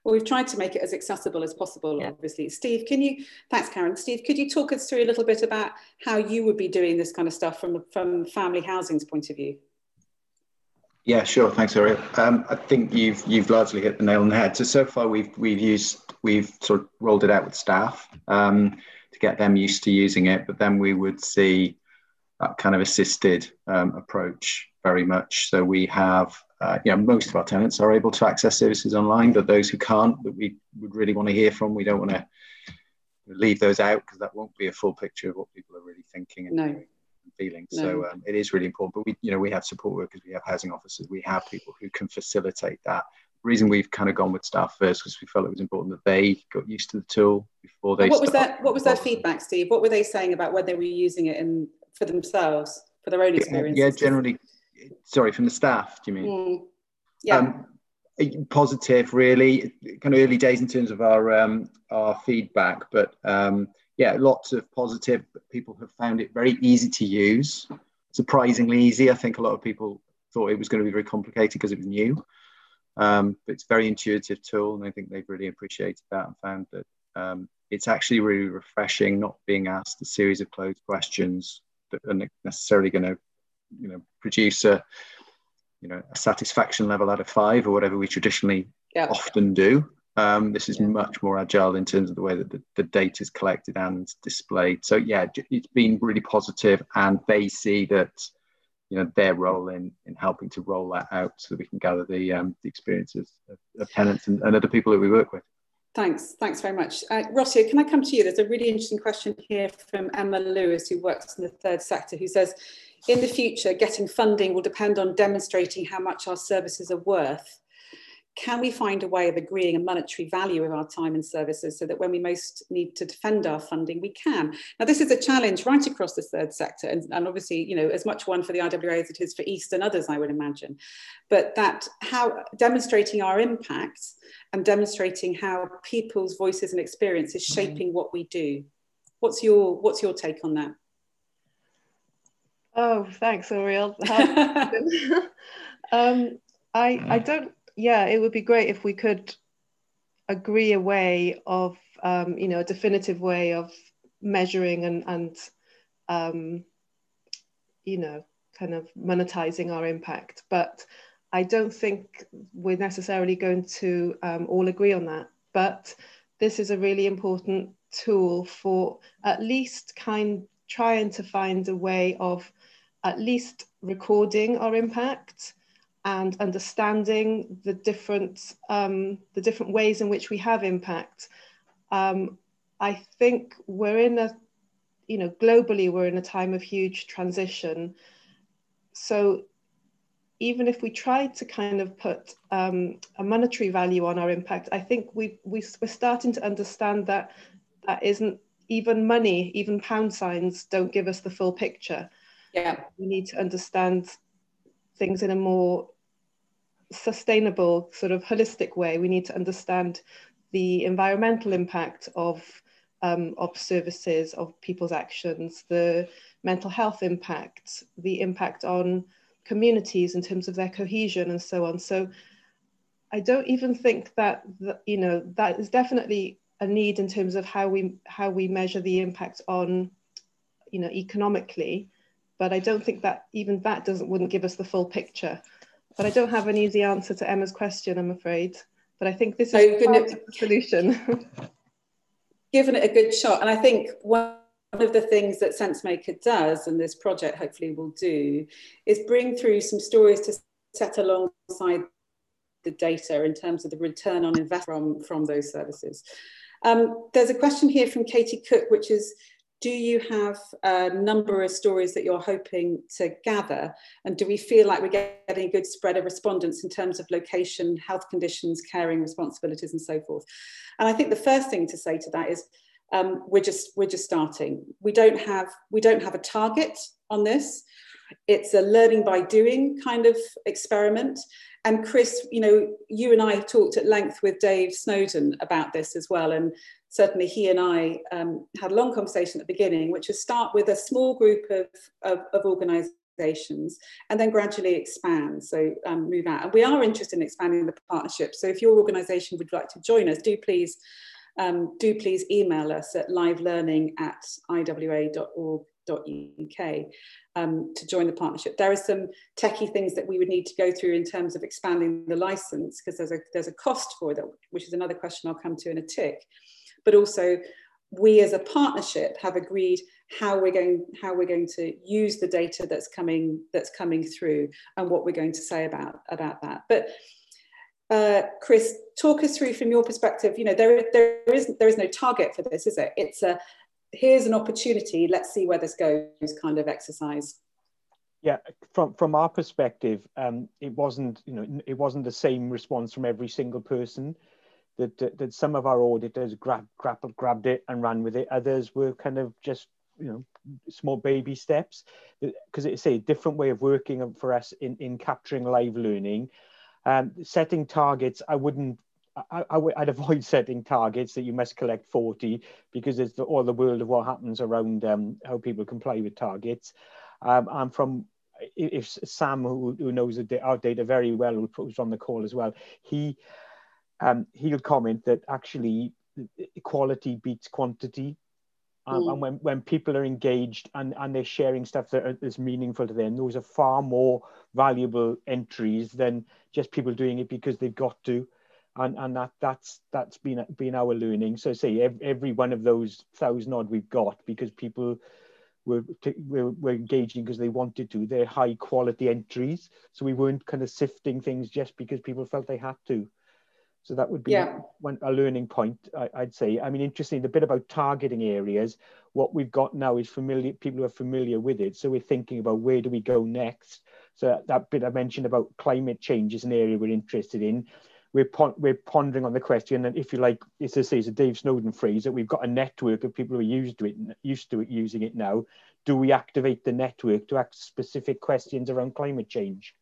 Well, we've tried to make it as accessible as possible, yeah. obviously. Steve, can you, thanks Karen. Steve, could you talk us through a little bit about how you would be doing this kind of stuff from, from family housing's point of view? Yeah, sure. Thanks, Ariel. Um, I think you've you've largely hit the nail on the head. So so far we've we've used we've sort of rolled it out with staff um, to get them used to using it, but then we would see that kind of assisted um, approach very much. So we have, uh, you know, most of our tenants are able to access services online, but those who can't, that we would really want to hear from, we don't want to leave those out because that won't be a full picture of what people are really thinking and no. doing. Feeling. No. So um, it is really important, but we, you know, we have support workers, we have housing officers, we have people who can facilitate that. The reason we've kind of gone with staff first because we felt it was important that they got used to the tool before they. And what was start. that? What was their feedback, Steve? What were they saying about when they were using it in for themselves, for their own experience? Yeah, yeah, generally. Sorry, from the staff, do you mean? Mm. Yeah. Um, positive, really. Kind of early days in terms of our um, our feedback, but. Um, Yeah, lots of positive. People have found it very easy to use, surprisingly easy. I think a lot of people thought it was going to be very complicated because it was new. Um, but it's a very intuitive tool, and I think they've really appreciated that and found that um, it's actually really refreshing not being asked a series of closed questions that are necessarily going to, you know, produce a, you know, a satisfaction level out of five or whatever we traditionally yeah. often do. Um, this is yeah. much more agile in terms of the way that the, the data is collected and displayed. So yeah, it's been really positive, and they see that, you know, their role in in helping to roll that out so that we can gather the um, the experiences of, of tenants and, and other people that we work with. Thanks, thanks very much. Uh, Rossio, can I come to you? There's a really interesting question here from Emma Lewis, who works in the third sector, who says, in the future, getting funding will depend on demonstrating how much our services are worth. Can we find a way of agreeing a monetary value of our time and services so that when we most need to defend our funding, we can? Now, this is a challenge right across the third sector, and, and obviously, you know, as much one for the I W A as it is for East and others, I would imagine. But that how demonstrating our impacts and demonstrating how people's voices and experience is shaping what we do. What's your what's your take on that? Oh, thanks, Oriel. um, I I don't. Yeah, it would be great if we could agree a way of, um, you know, a definitive way of measuring and, and um, you know, kind of monetizing our impact. But I don't think we're necessarily going to um, all agree on that. But this is a really important tool for at least kind trying to find a way of at least recording our impact and understanding the different um, the different ways in which we have impact. Um, I think we're in a, you know, globally we're in a time of huge transition. So even if we try to kind of put um, a monetary value on our impact, I think we, we, we're starting to understand that that isn't, even money, even pound signs don't give us the full picture. Yeah. We need to understand things in a more sustainable, sort of holistic way. We need to understand the environmental impact of um, of services, of people's actions, the mental health impact, the impact on communities in terms of their cohesion and so on. So I don't even think that, that you know, that is definitely a need in terms of how we how we measure the impact on, you know, economically, but I don't think that even that doesn't wouldn't give us the full picture. But I don't have an easy answer to Emma's question, I'm afraid. But I think this is oh, part of the solution. Given it a good shot. And I think one of the things that SenseMaker does, and this project hopefully will do, is bring through some stories to set alongside the data in terms of the return on investment from, from those services. Um, there's a question here from Katie Cook, which is, do you have a number of stories that you're hoping to gather? And do we feel like we're getting a good spread of respondents in terms of location, health conditions, caring responsibilities, and so forth? And I think the first thing to say to that is um, we're just we're just starting. We don't have we don't have a target on this. It's a learning by doing kind of experiment. And Chris, you know, you and I talked at length with Dave Snowden about this as well. And certainly he and I um, had a long conversation at the beginning, which is start with a small group of, of, of organisations organisations, and then gradually expand, so um, move out. And we are interested in expanding the partnership. So if your organisation would like to join us, do please um, do please email us at livelearning at i w a dot org dot u k um, to join the partnership. There are some techie things that we would need to go through in terms of expanding the licence, because there's a there's a cost for that, which is another question I'll come to in a tick. But also, we as a partnership have agreed how we're going how we're going to use the data that's coming that's coming through, and what we're going to say about about that. But uh, Chris, talk us through from your perspective. You know, there there is there is no target for this, is it? It's a here's an opportunity. Let's see where this goes kind of exercise. Yeah, from from our perspective, um, it wasn't you know it wasn't the same response from every single person. That, that, that some of our auditors grabbed, grabbed, grabbed it and ran with it. Others were kind of just, you know, small baby steps. Because it's a different way of working for us in, in capturing live learning. Um, setting targets, I wouldn't, I, I, I'd avoid setting targets that you must collect forty, because it's the, all the world of what happens around um, how people comply with targets. Um, and from, if Sam, who, who knows our data very well, who's on the call as well, he, Um, he'll comment that actually quality beats quantity. Um, mm. And when, when people are engaged and, and they're sharing stuff that are, is meaningful to them, those are far more valuable entries than just people doing it because they've got to. And, and that that's that's been, been our learning. So say every, every one of those thousand odd we've got because people were, were, were engaging because they wanted to. They're high quality entries. So we weren't kind of sifting things just because people felt they had to. So that would be yeah. one, a learning point, I, I'd say. I mean, interesting, the bit about targeting areas, what we've got now is familiar, people who are familiar with it. So we're thinking about where do we go next? So that bit I mentioned about climate change is an area we're interested in. We're, pon we're pondering on the question, and if you like, it's to say, it's a Dave Snowden phrase, that we've got a network of people who are used to it, used to it, using it now. Do we activate the network to ask specific questions around climate change?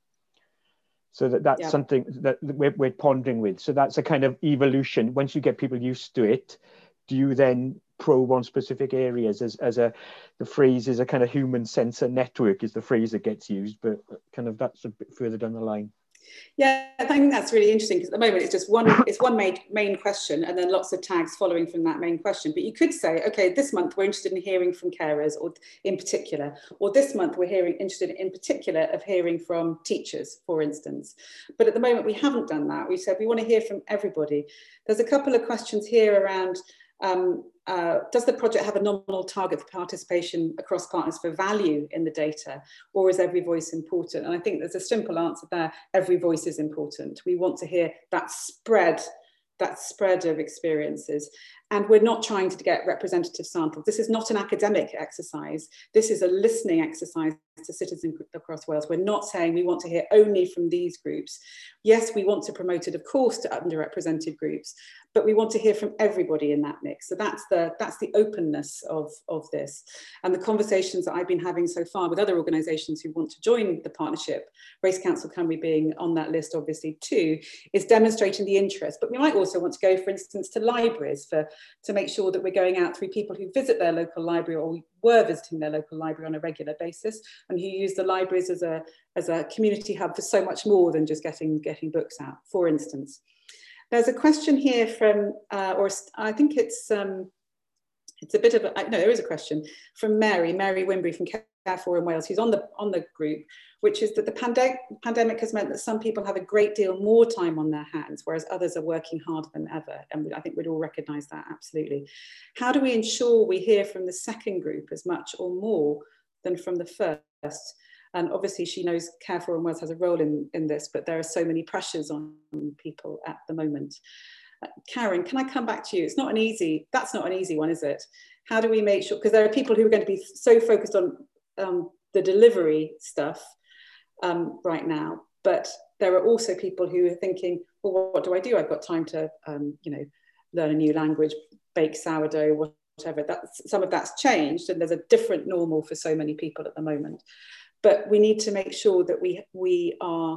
So that, that's yeah. something that we're, we're pondering with. So that's a kind of evolution. Once you get people used to it, do you then probe on specific areas as, as a, the phrase is a kind of human sensor network is the phrase that gets used, but kind of that's a bit further down the line. Yeah, I think that's really interesting because at the moment it's just one, it's one main, main question and then lots of tags following from that main question. But you could say, okay, this month we're interested in hearing from carers or in particular, or this month we're hearing interested in particular of hearing from teachers, for instance. But at the moment we haven't done that. We said we want to hear from everybody. There's a couple of questions here around Um, uh, does the project have a nominal target for participation across partners for value in the data, or is every voice important? And I think there's a simple answer there. Every voice is important. We want to hear that spread, that spread of experiences. And we're not trying to get representative samples. This is not an academic exercise. This is a listening exercise to citizens across Wales. We're not saying we want to hear only from these groups. Yes, we want to promote it, of course, to underrepresented groups, but we want to hear from everybody in that mix. So that's the, that's the openness of, of this. And the conversations that I've been having so far with other organisations who want to join the partnership, Race Council Cymru being on that list obviously too, is demonstrating the interest. But we might also want to go, for instance, to libraries for, to make sure that we're going out through people who visit their local library or were visiting their local library on a regular basis and who use the libraries as a, as a community hub for so much more than just getting, getting books out, for instance. There's a question here from, uh, or I think it's um, it's a bit of a, no, there is a question from Mary, Mary Wimbury from Care for in Wales, who's on the, on the group, which is that the pandemic, pandemic has meant that some people have a great deal more time on their hands, whereas others are working harder than ever. And I think we'd all recognise that, absolutely. How do we ensure we hear from the second group as much or more than from the first? And obviously she knows Care for in Wales has a role in, in this, but there are so many pressures on people at the moment. Uh, Karen, can I come back to you? It's not an easy, that's not an easy one, is it? How do we make sure, because there are people who are going to be so focused on um, the delivery stuff um, right now, but there are also people who are thinking, well, what do I do? I've got time to, um, you know, learn a new language, bake sourdough, whatever. That's, some of that's changed and there's a different normal for so many people at the moment. But we need to make sure that we, we are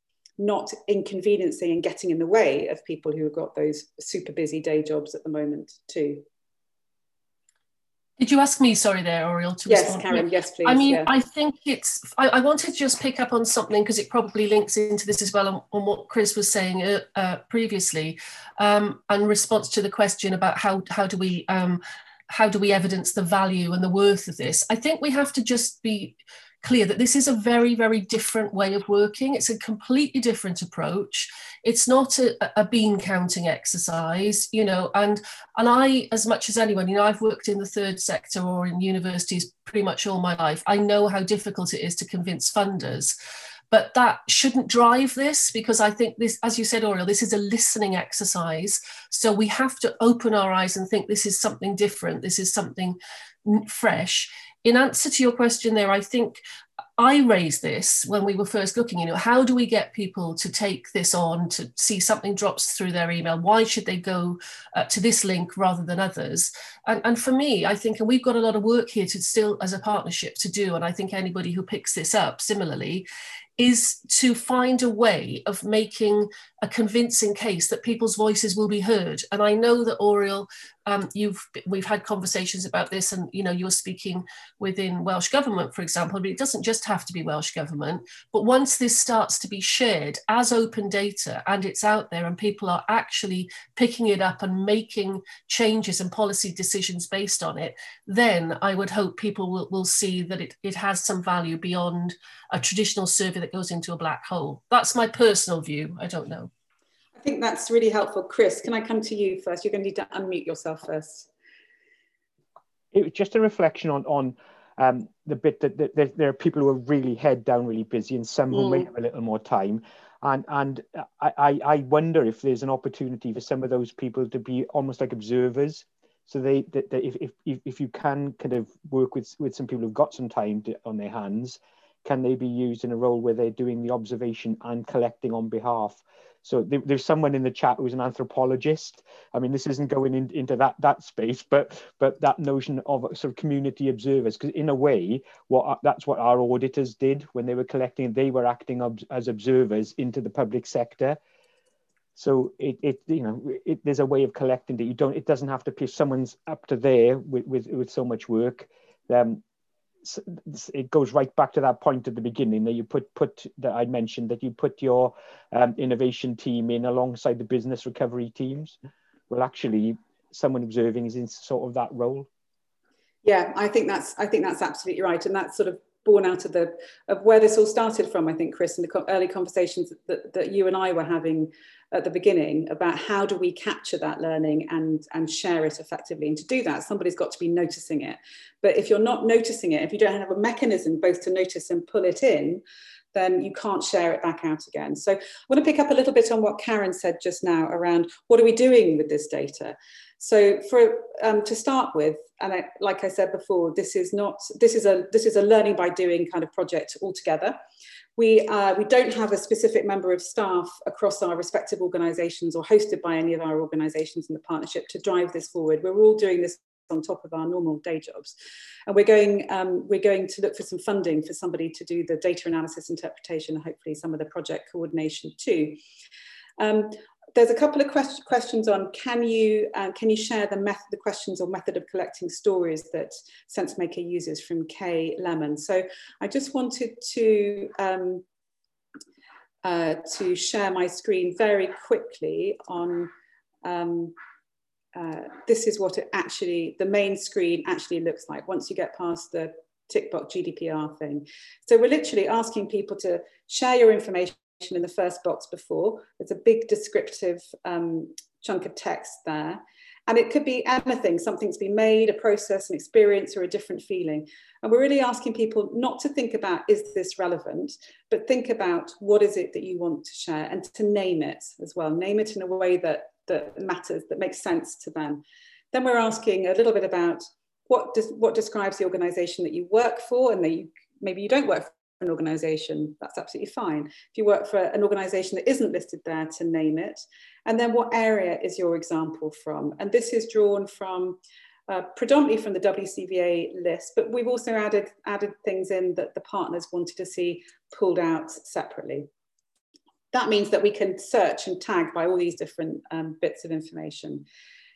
not inconveniencing and getting in the way of people who have got those super busy day jobs at the moment too. Did you ask me, sorry there, Oriel, to yes, respond? Karen, yes, please. I mean, yeah. I think it's, I, I wanted to just pick up on something because it probably links into this as well on, on what Chris was saying uh, uh, previously, um, in response to the question about how, how do we, um, how do we evidence the value and the worth of this? I think we have to just be clear that this is a very, very different way of working. It's a completely different approach. It's not a, a bean counting exercise, you know, and, and I, as much as anyone, you know, I've worked in the third sector or in universities pretty much all my life. I know how difficult it is to convince funders. But that shouldn't drive this, because I think this, as you said, Oriel, this is a listening exercise. So we have to open our eyes and think this is something different. This is something fresh. In answer to your question there, I think I raised this when we were first looking, you know, how do we get people to take this on, to see something drops through their email? Why should they go uh, to this link rather than others? And, and for me, I think, and we've got a lot of work here to still, as a partnership, to do, and I think anybody who picks this up similarly, is to find a way of making a convincing case that people's voices will be heard. And I know that, Oriel, um, you've we've had conversations about this, and you know, you're speaking within Welsh Government, for example, but it doesn't just have to be Welsh Government. But once this starts to be shared as open data and it's out there and people are actually picking it up and making changes and policy decisions based on it, then I would hope people will, will see that it, it has some value beyond a traditional survey that goes into a black hole. That's my personal view. I don't know. I think that's really helpful. Chris, can I come to you first? You're going to need to unmute yourself first. It was just a reflection on, on um, the bit that, that, that there are people who are really head down, really busy, and some who mm. may have a little more time. And, and I, I, I wonder if there's an opportunity for some of those people to be almost like observers. So they, that, that if, if, if you can kind of work with, with some people who've got some time to, on their hands, can they be used in a role where they're doing the observation and collecting on behalf? So there, there's someone in the chat who's an anthropologist. I mean, this isn't going in, into that that space, but but that notion of sort of community observers, because in a way, what that's what our auditors did when they were collecting. They were acting ob as observers into the public sector. So it, it you know, it, there's a way of collecting that you don't. It doesn't have to be someone's up to there with with, with so much work. Um, it goes right back to that point at the beginning that you put put that I mentioned, that you put your um, innovation team in alongside the business recovery teams. Well, actually, someone observing is in sort of that role. Yeah, I think that's I think that's absolutely right, and that's sort of born out of the of where this all started from. I think, Chris, in the early conversations that, that you and I were having at the beginning about how do we capture that learning and and share it effectively. And to do that, somebody's got to be noticing it. But if you're not noticing it, if you don't have a mechanism both to notice and pull it in, then you can't share it back out again. So I want to pick up a little bit on what Karen said just now around what are we doing with this data. So for um, to start with, and I, like I said before, this is not this is a this is a learning by doing kind of project altogether. We uh, we don't have a specific member of staff across our respective organisations or hosted by any of our organisations in the partnership to drive this forward. We're all doing this on top of our normal day jobs, and we're going um, we're going to look for some funding for somebody to do the data analysis, interpretation, and hopefully some of the project coordination too. Um, There's a couple of quest questions on can you uh, can you share the method, the questions or method of collecting stories that SenseMaker uses, from Kay Lemon. So I just wanted to um, uh, to share my screen very quickly on. Um, uh, this is what it actually the main screen actually looks like once you get past the tick box G D P R thing. So we're literally asking people to share your information. In the first box before, there's a big descriptive um, chunk of text there, and it could be anything, something's been made, a process, an experience, or a different feeling. And we're really asking people not to think about is this relevant, but think about what is it that you want to share, and to name it as well. Name it in a way that that matters, that makes sense to them. Then we're asking a little bit about what does what describes the organisation that you work for, and that you maybe you don't work for an organisation, that's absolutely fine. If you work for an organisation that isn't listed there, to name it. And then what area is your example from? And this is drawn from uh, predominantly from the W C V A list, but we've also added, added things in that the partners wanted to see pulled out separately. That means that we can search and tag by all these different um, bits of information.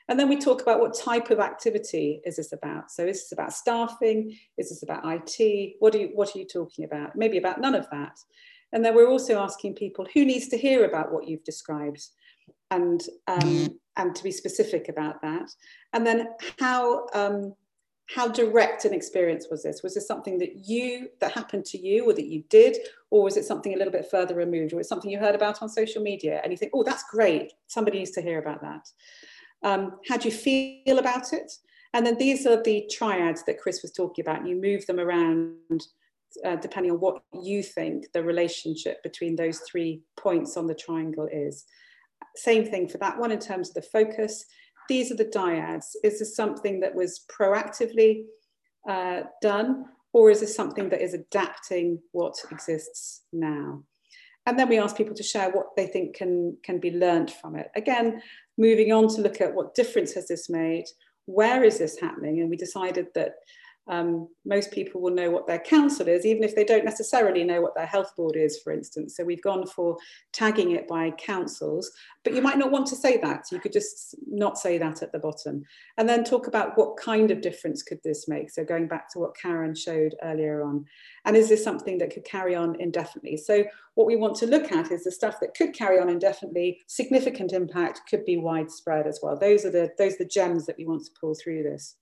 And then we talk about what type of activity is this about. So is this about staffing? Is this about I T? What are you, what are you talking about? Maybe about none of that. And then we're also asking people who needs to hear about what you've described, and, um, and to be specific about that. And then how, um, how direct an experience was this? Was this something that you, that happened to you, or that you did, or was it something a little bit further removed, or it's something you heard about on social media and you think, oh, that's great, somebody needs to hear about that. Um, how do you feel about it? And then these are the triads that Chris was talking about, and you move them around uh, depending on what you think the relationship between those three points on the triangle is. Same thing for that one in terms of the focus. These are the dyads. Is this something that was proactively uh, done, or is this something that is adapting what exists now? And then we ask people to share what they think can, can be learned from it. Again, moving on to look at what difference has this made, where is this happening? And we decided that um, most people will know what their council is, even if they don't necessarily know what their health board is, for instance. So we've gone for tagging it by councils, but you might not want to say that. You could just not say that at the bottom. And then talk about what kind of difference could this make? So going back to what Karen showed earlier on. And is this something that could carry on indefinitely? So what we want to look at is the stuff that could carry on indefinitely. Significant impact could be widespread as well. Those are the, those are the gems that we want to pull through this.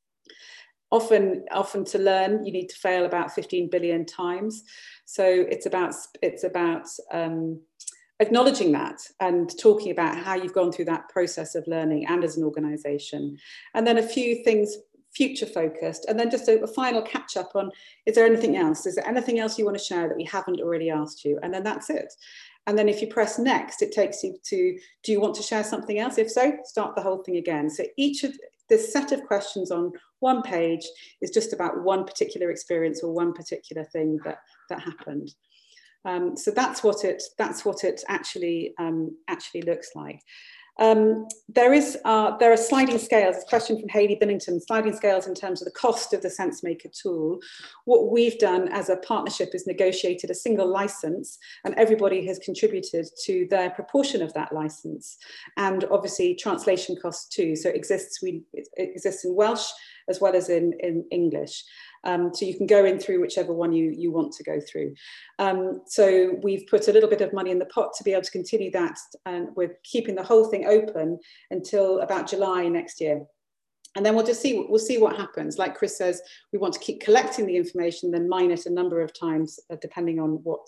Often, often to learn, you need to fail about fifteen billion times. So it's about, it's about um, acknowledging that and talking about how you've gone through that process of learning and as an organisation. And then a few things future focused, and then just a, a final catch up on, is there anything else? Is there anything else you want to share that we haven't already asked you? And then that's it. And then if you press next, it takes you to, do you want to share something else? If so, start the whole thing again. So each of this set of questions on one page is just about one particular experience or one particular thing that, that happened. Um, so that's what it, that's what it actually, um, actually looks like. Um, there is, uh, there are sliding scales, a question from Hayley Binnington, sliding scales in terms of the cost of the SenseMaker tool. What we've done as a partnership is negotiated a single license, and everybody has contributed to their proportion of that license. And obviously translation costs too. So it exists, we, it exists in Welsh as well as in, in English. Um, so you can go in through whichever one you, you want to go through. Um, so we've put a little bit of money in the pot to be able to continue that, and we're keeping the whole thing open until about July next year. And then we'll just see, we'll see what happens. Like Chris says, we want to keep collecting the information, then mine it a number of times, uh, depending on what,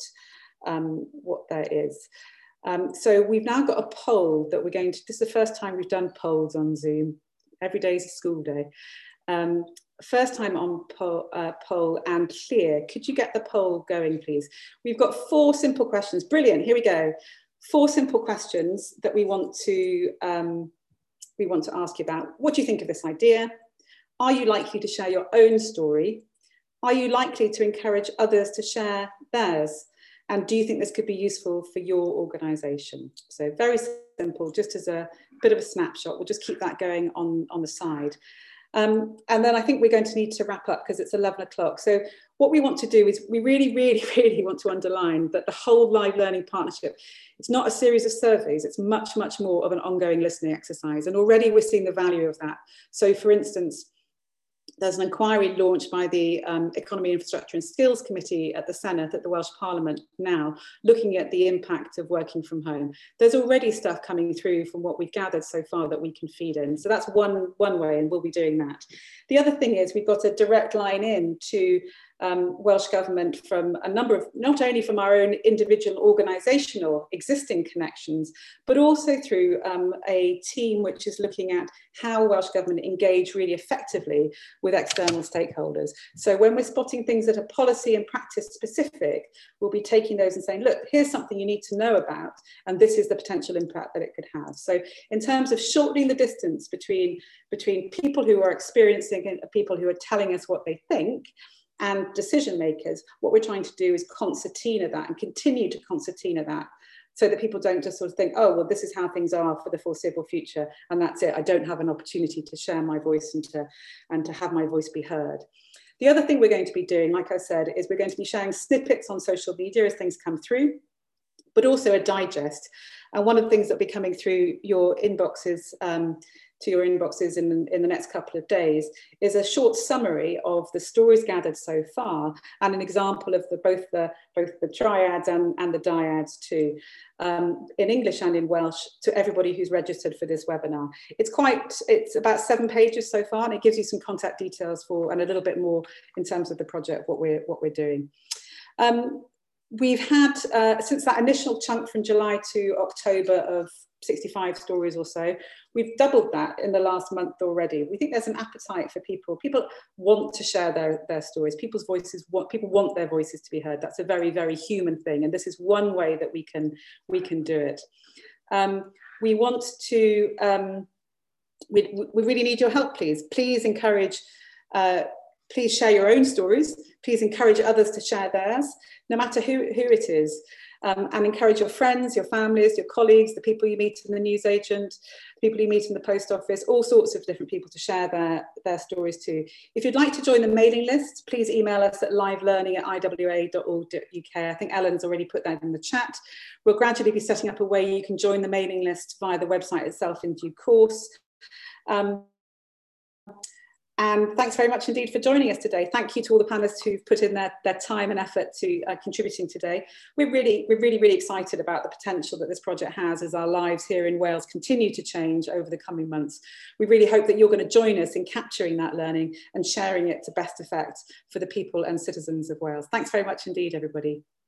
um, what there is. Um, so we've now got a poll that we're going to, this is the first time we've done polls on Zoom. Every day is a school day. Um, first time on poll, uh, poll and clear. Could you get the poll going, please? We've got four simple questions. Brilliant, here we go. Four simple questions that we want to, um, we want to ask you about. What do you think of this idea? Are you likely to share your own story? Are you likely to encourage others to share theirs? And do you think this could be useful for your organisation? So very simple, just as a bit of a snapshot. We'll just keep that going on, on the side. Um, and then I think we're going to need to wrap up because it's eleven o'clock. So what we want to do is we really, really, really want to underline that the whole Live Learning Partnership, it's not a series of surveys, it's much, much more of an ongoing listening exercise. And already we're seeing the value of that. So for instance, there's an inquiry launched by the um, Economy, Infrastructure and Skills Committee at the Senate, at the Welsh Parliament now, looking at the impact of working from home. There's already stuff coming through from what we've gathered so far that we can feed in. So that's one, one way, and we'll be doing that. The other thing is we've got a direct line in to um, Welsh Government from a number of, not only from our own individual organisational existing connections, but also through um, a team which is looking at how Welsh Government engage really effectively with external stakeholders. So when we're spotting things that are policy and practice specific, we'll be taking those and saying, look, here's something you need to know about, and this is the potential impact that it could have. So in terms of shortening the distance between, between people who are experiencing and people who are telling us what they think, and decision makers, what we're trying to do is concertina that and continue to concertina that, so that people don't just sort of think, oh, well, this is how things are for the foreseeable future, and that's it. I don't have an opportunity to share my voice and to, and to have my voice be heard. The other thing we're going to be doing, like I said, is we're going to be sharing snippets on social media as things come through, but also a digest. And one of the things that will be coming through your inboxes um, to your inboxes in, in the next couple of days, is a short summary of the stories gathered so far and an example of the, both, the, both the triads and, and the dyads too, um, in English and in Welsh, to everybody who's registered for this webinar. It's quite, it's about seven pages so far, and it gives you some contact details for, and a little bit more in terms of the project, what we're, what we're doing. Um, we've had, uh, since that initial chunk from July to October of sixty-five stories or so, we've doubled that in the last month already. We think there's an appetite for people. People want to share their, their stories. People's voices, want, people want their voices to be heard. That's a very, very human thing. And this is one way that we can, we can do it. Um, we want to, um, we, we really need your help, please. Please encourage, uh, please share your own stories. Please encourage others to share theirs, no matter who, who it is. Um, and encourage your friends, your families, your colleagues, the people you meet in the newsagent, people you meet in the post office, all sorts of different people to share their, their stories too. If you'd like to join the mailing list, please email us at live learning at I W A dot org dot U K. I think Ellen's already put that in the chat. We'll gradually be setting up a way you can join the mailing list via the website itself in due course. Um, And thanks very much indeed for joining us today. Thank you to all the panelists who've put in their, their time and effort to uh, contributing today. We're really, we're really, really excited about the potential that this project has as our lives here in Wales continue to change over the coming months. We really hope that you're going to join us in capturing that learning and sharing it to best effect for the people and citizens of Wales. Thanks very much indeed, everybody.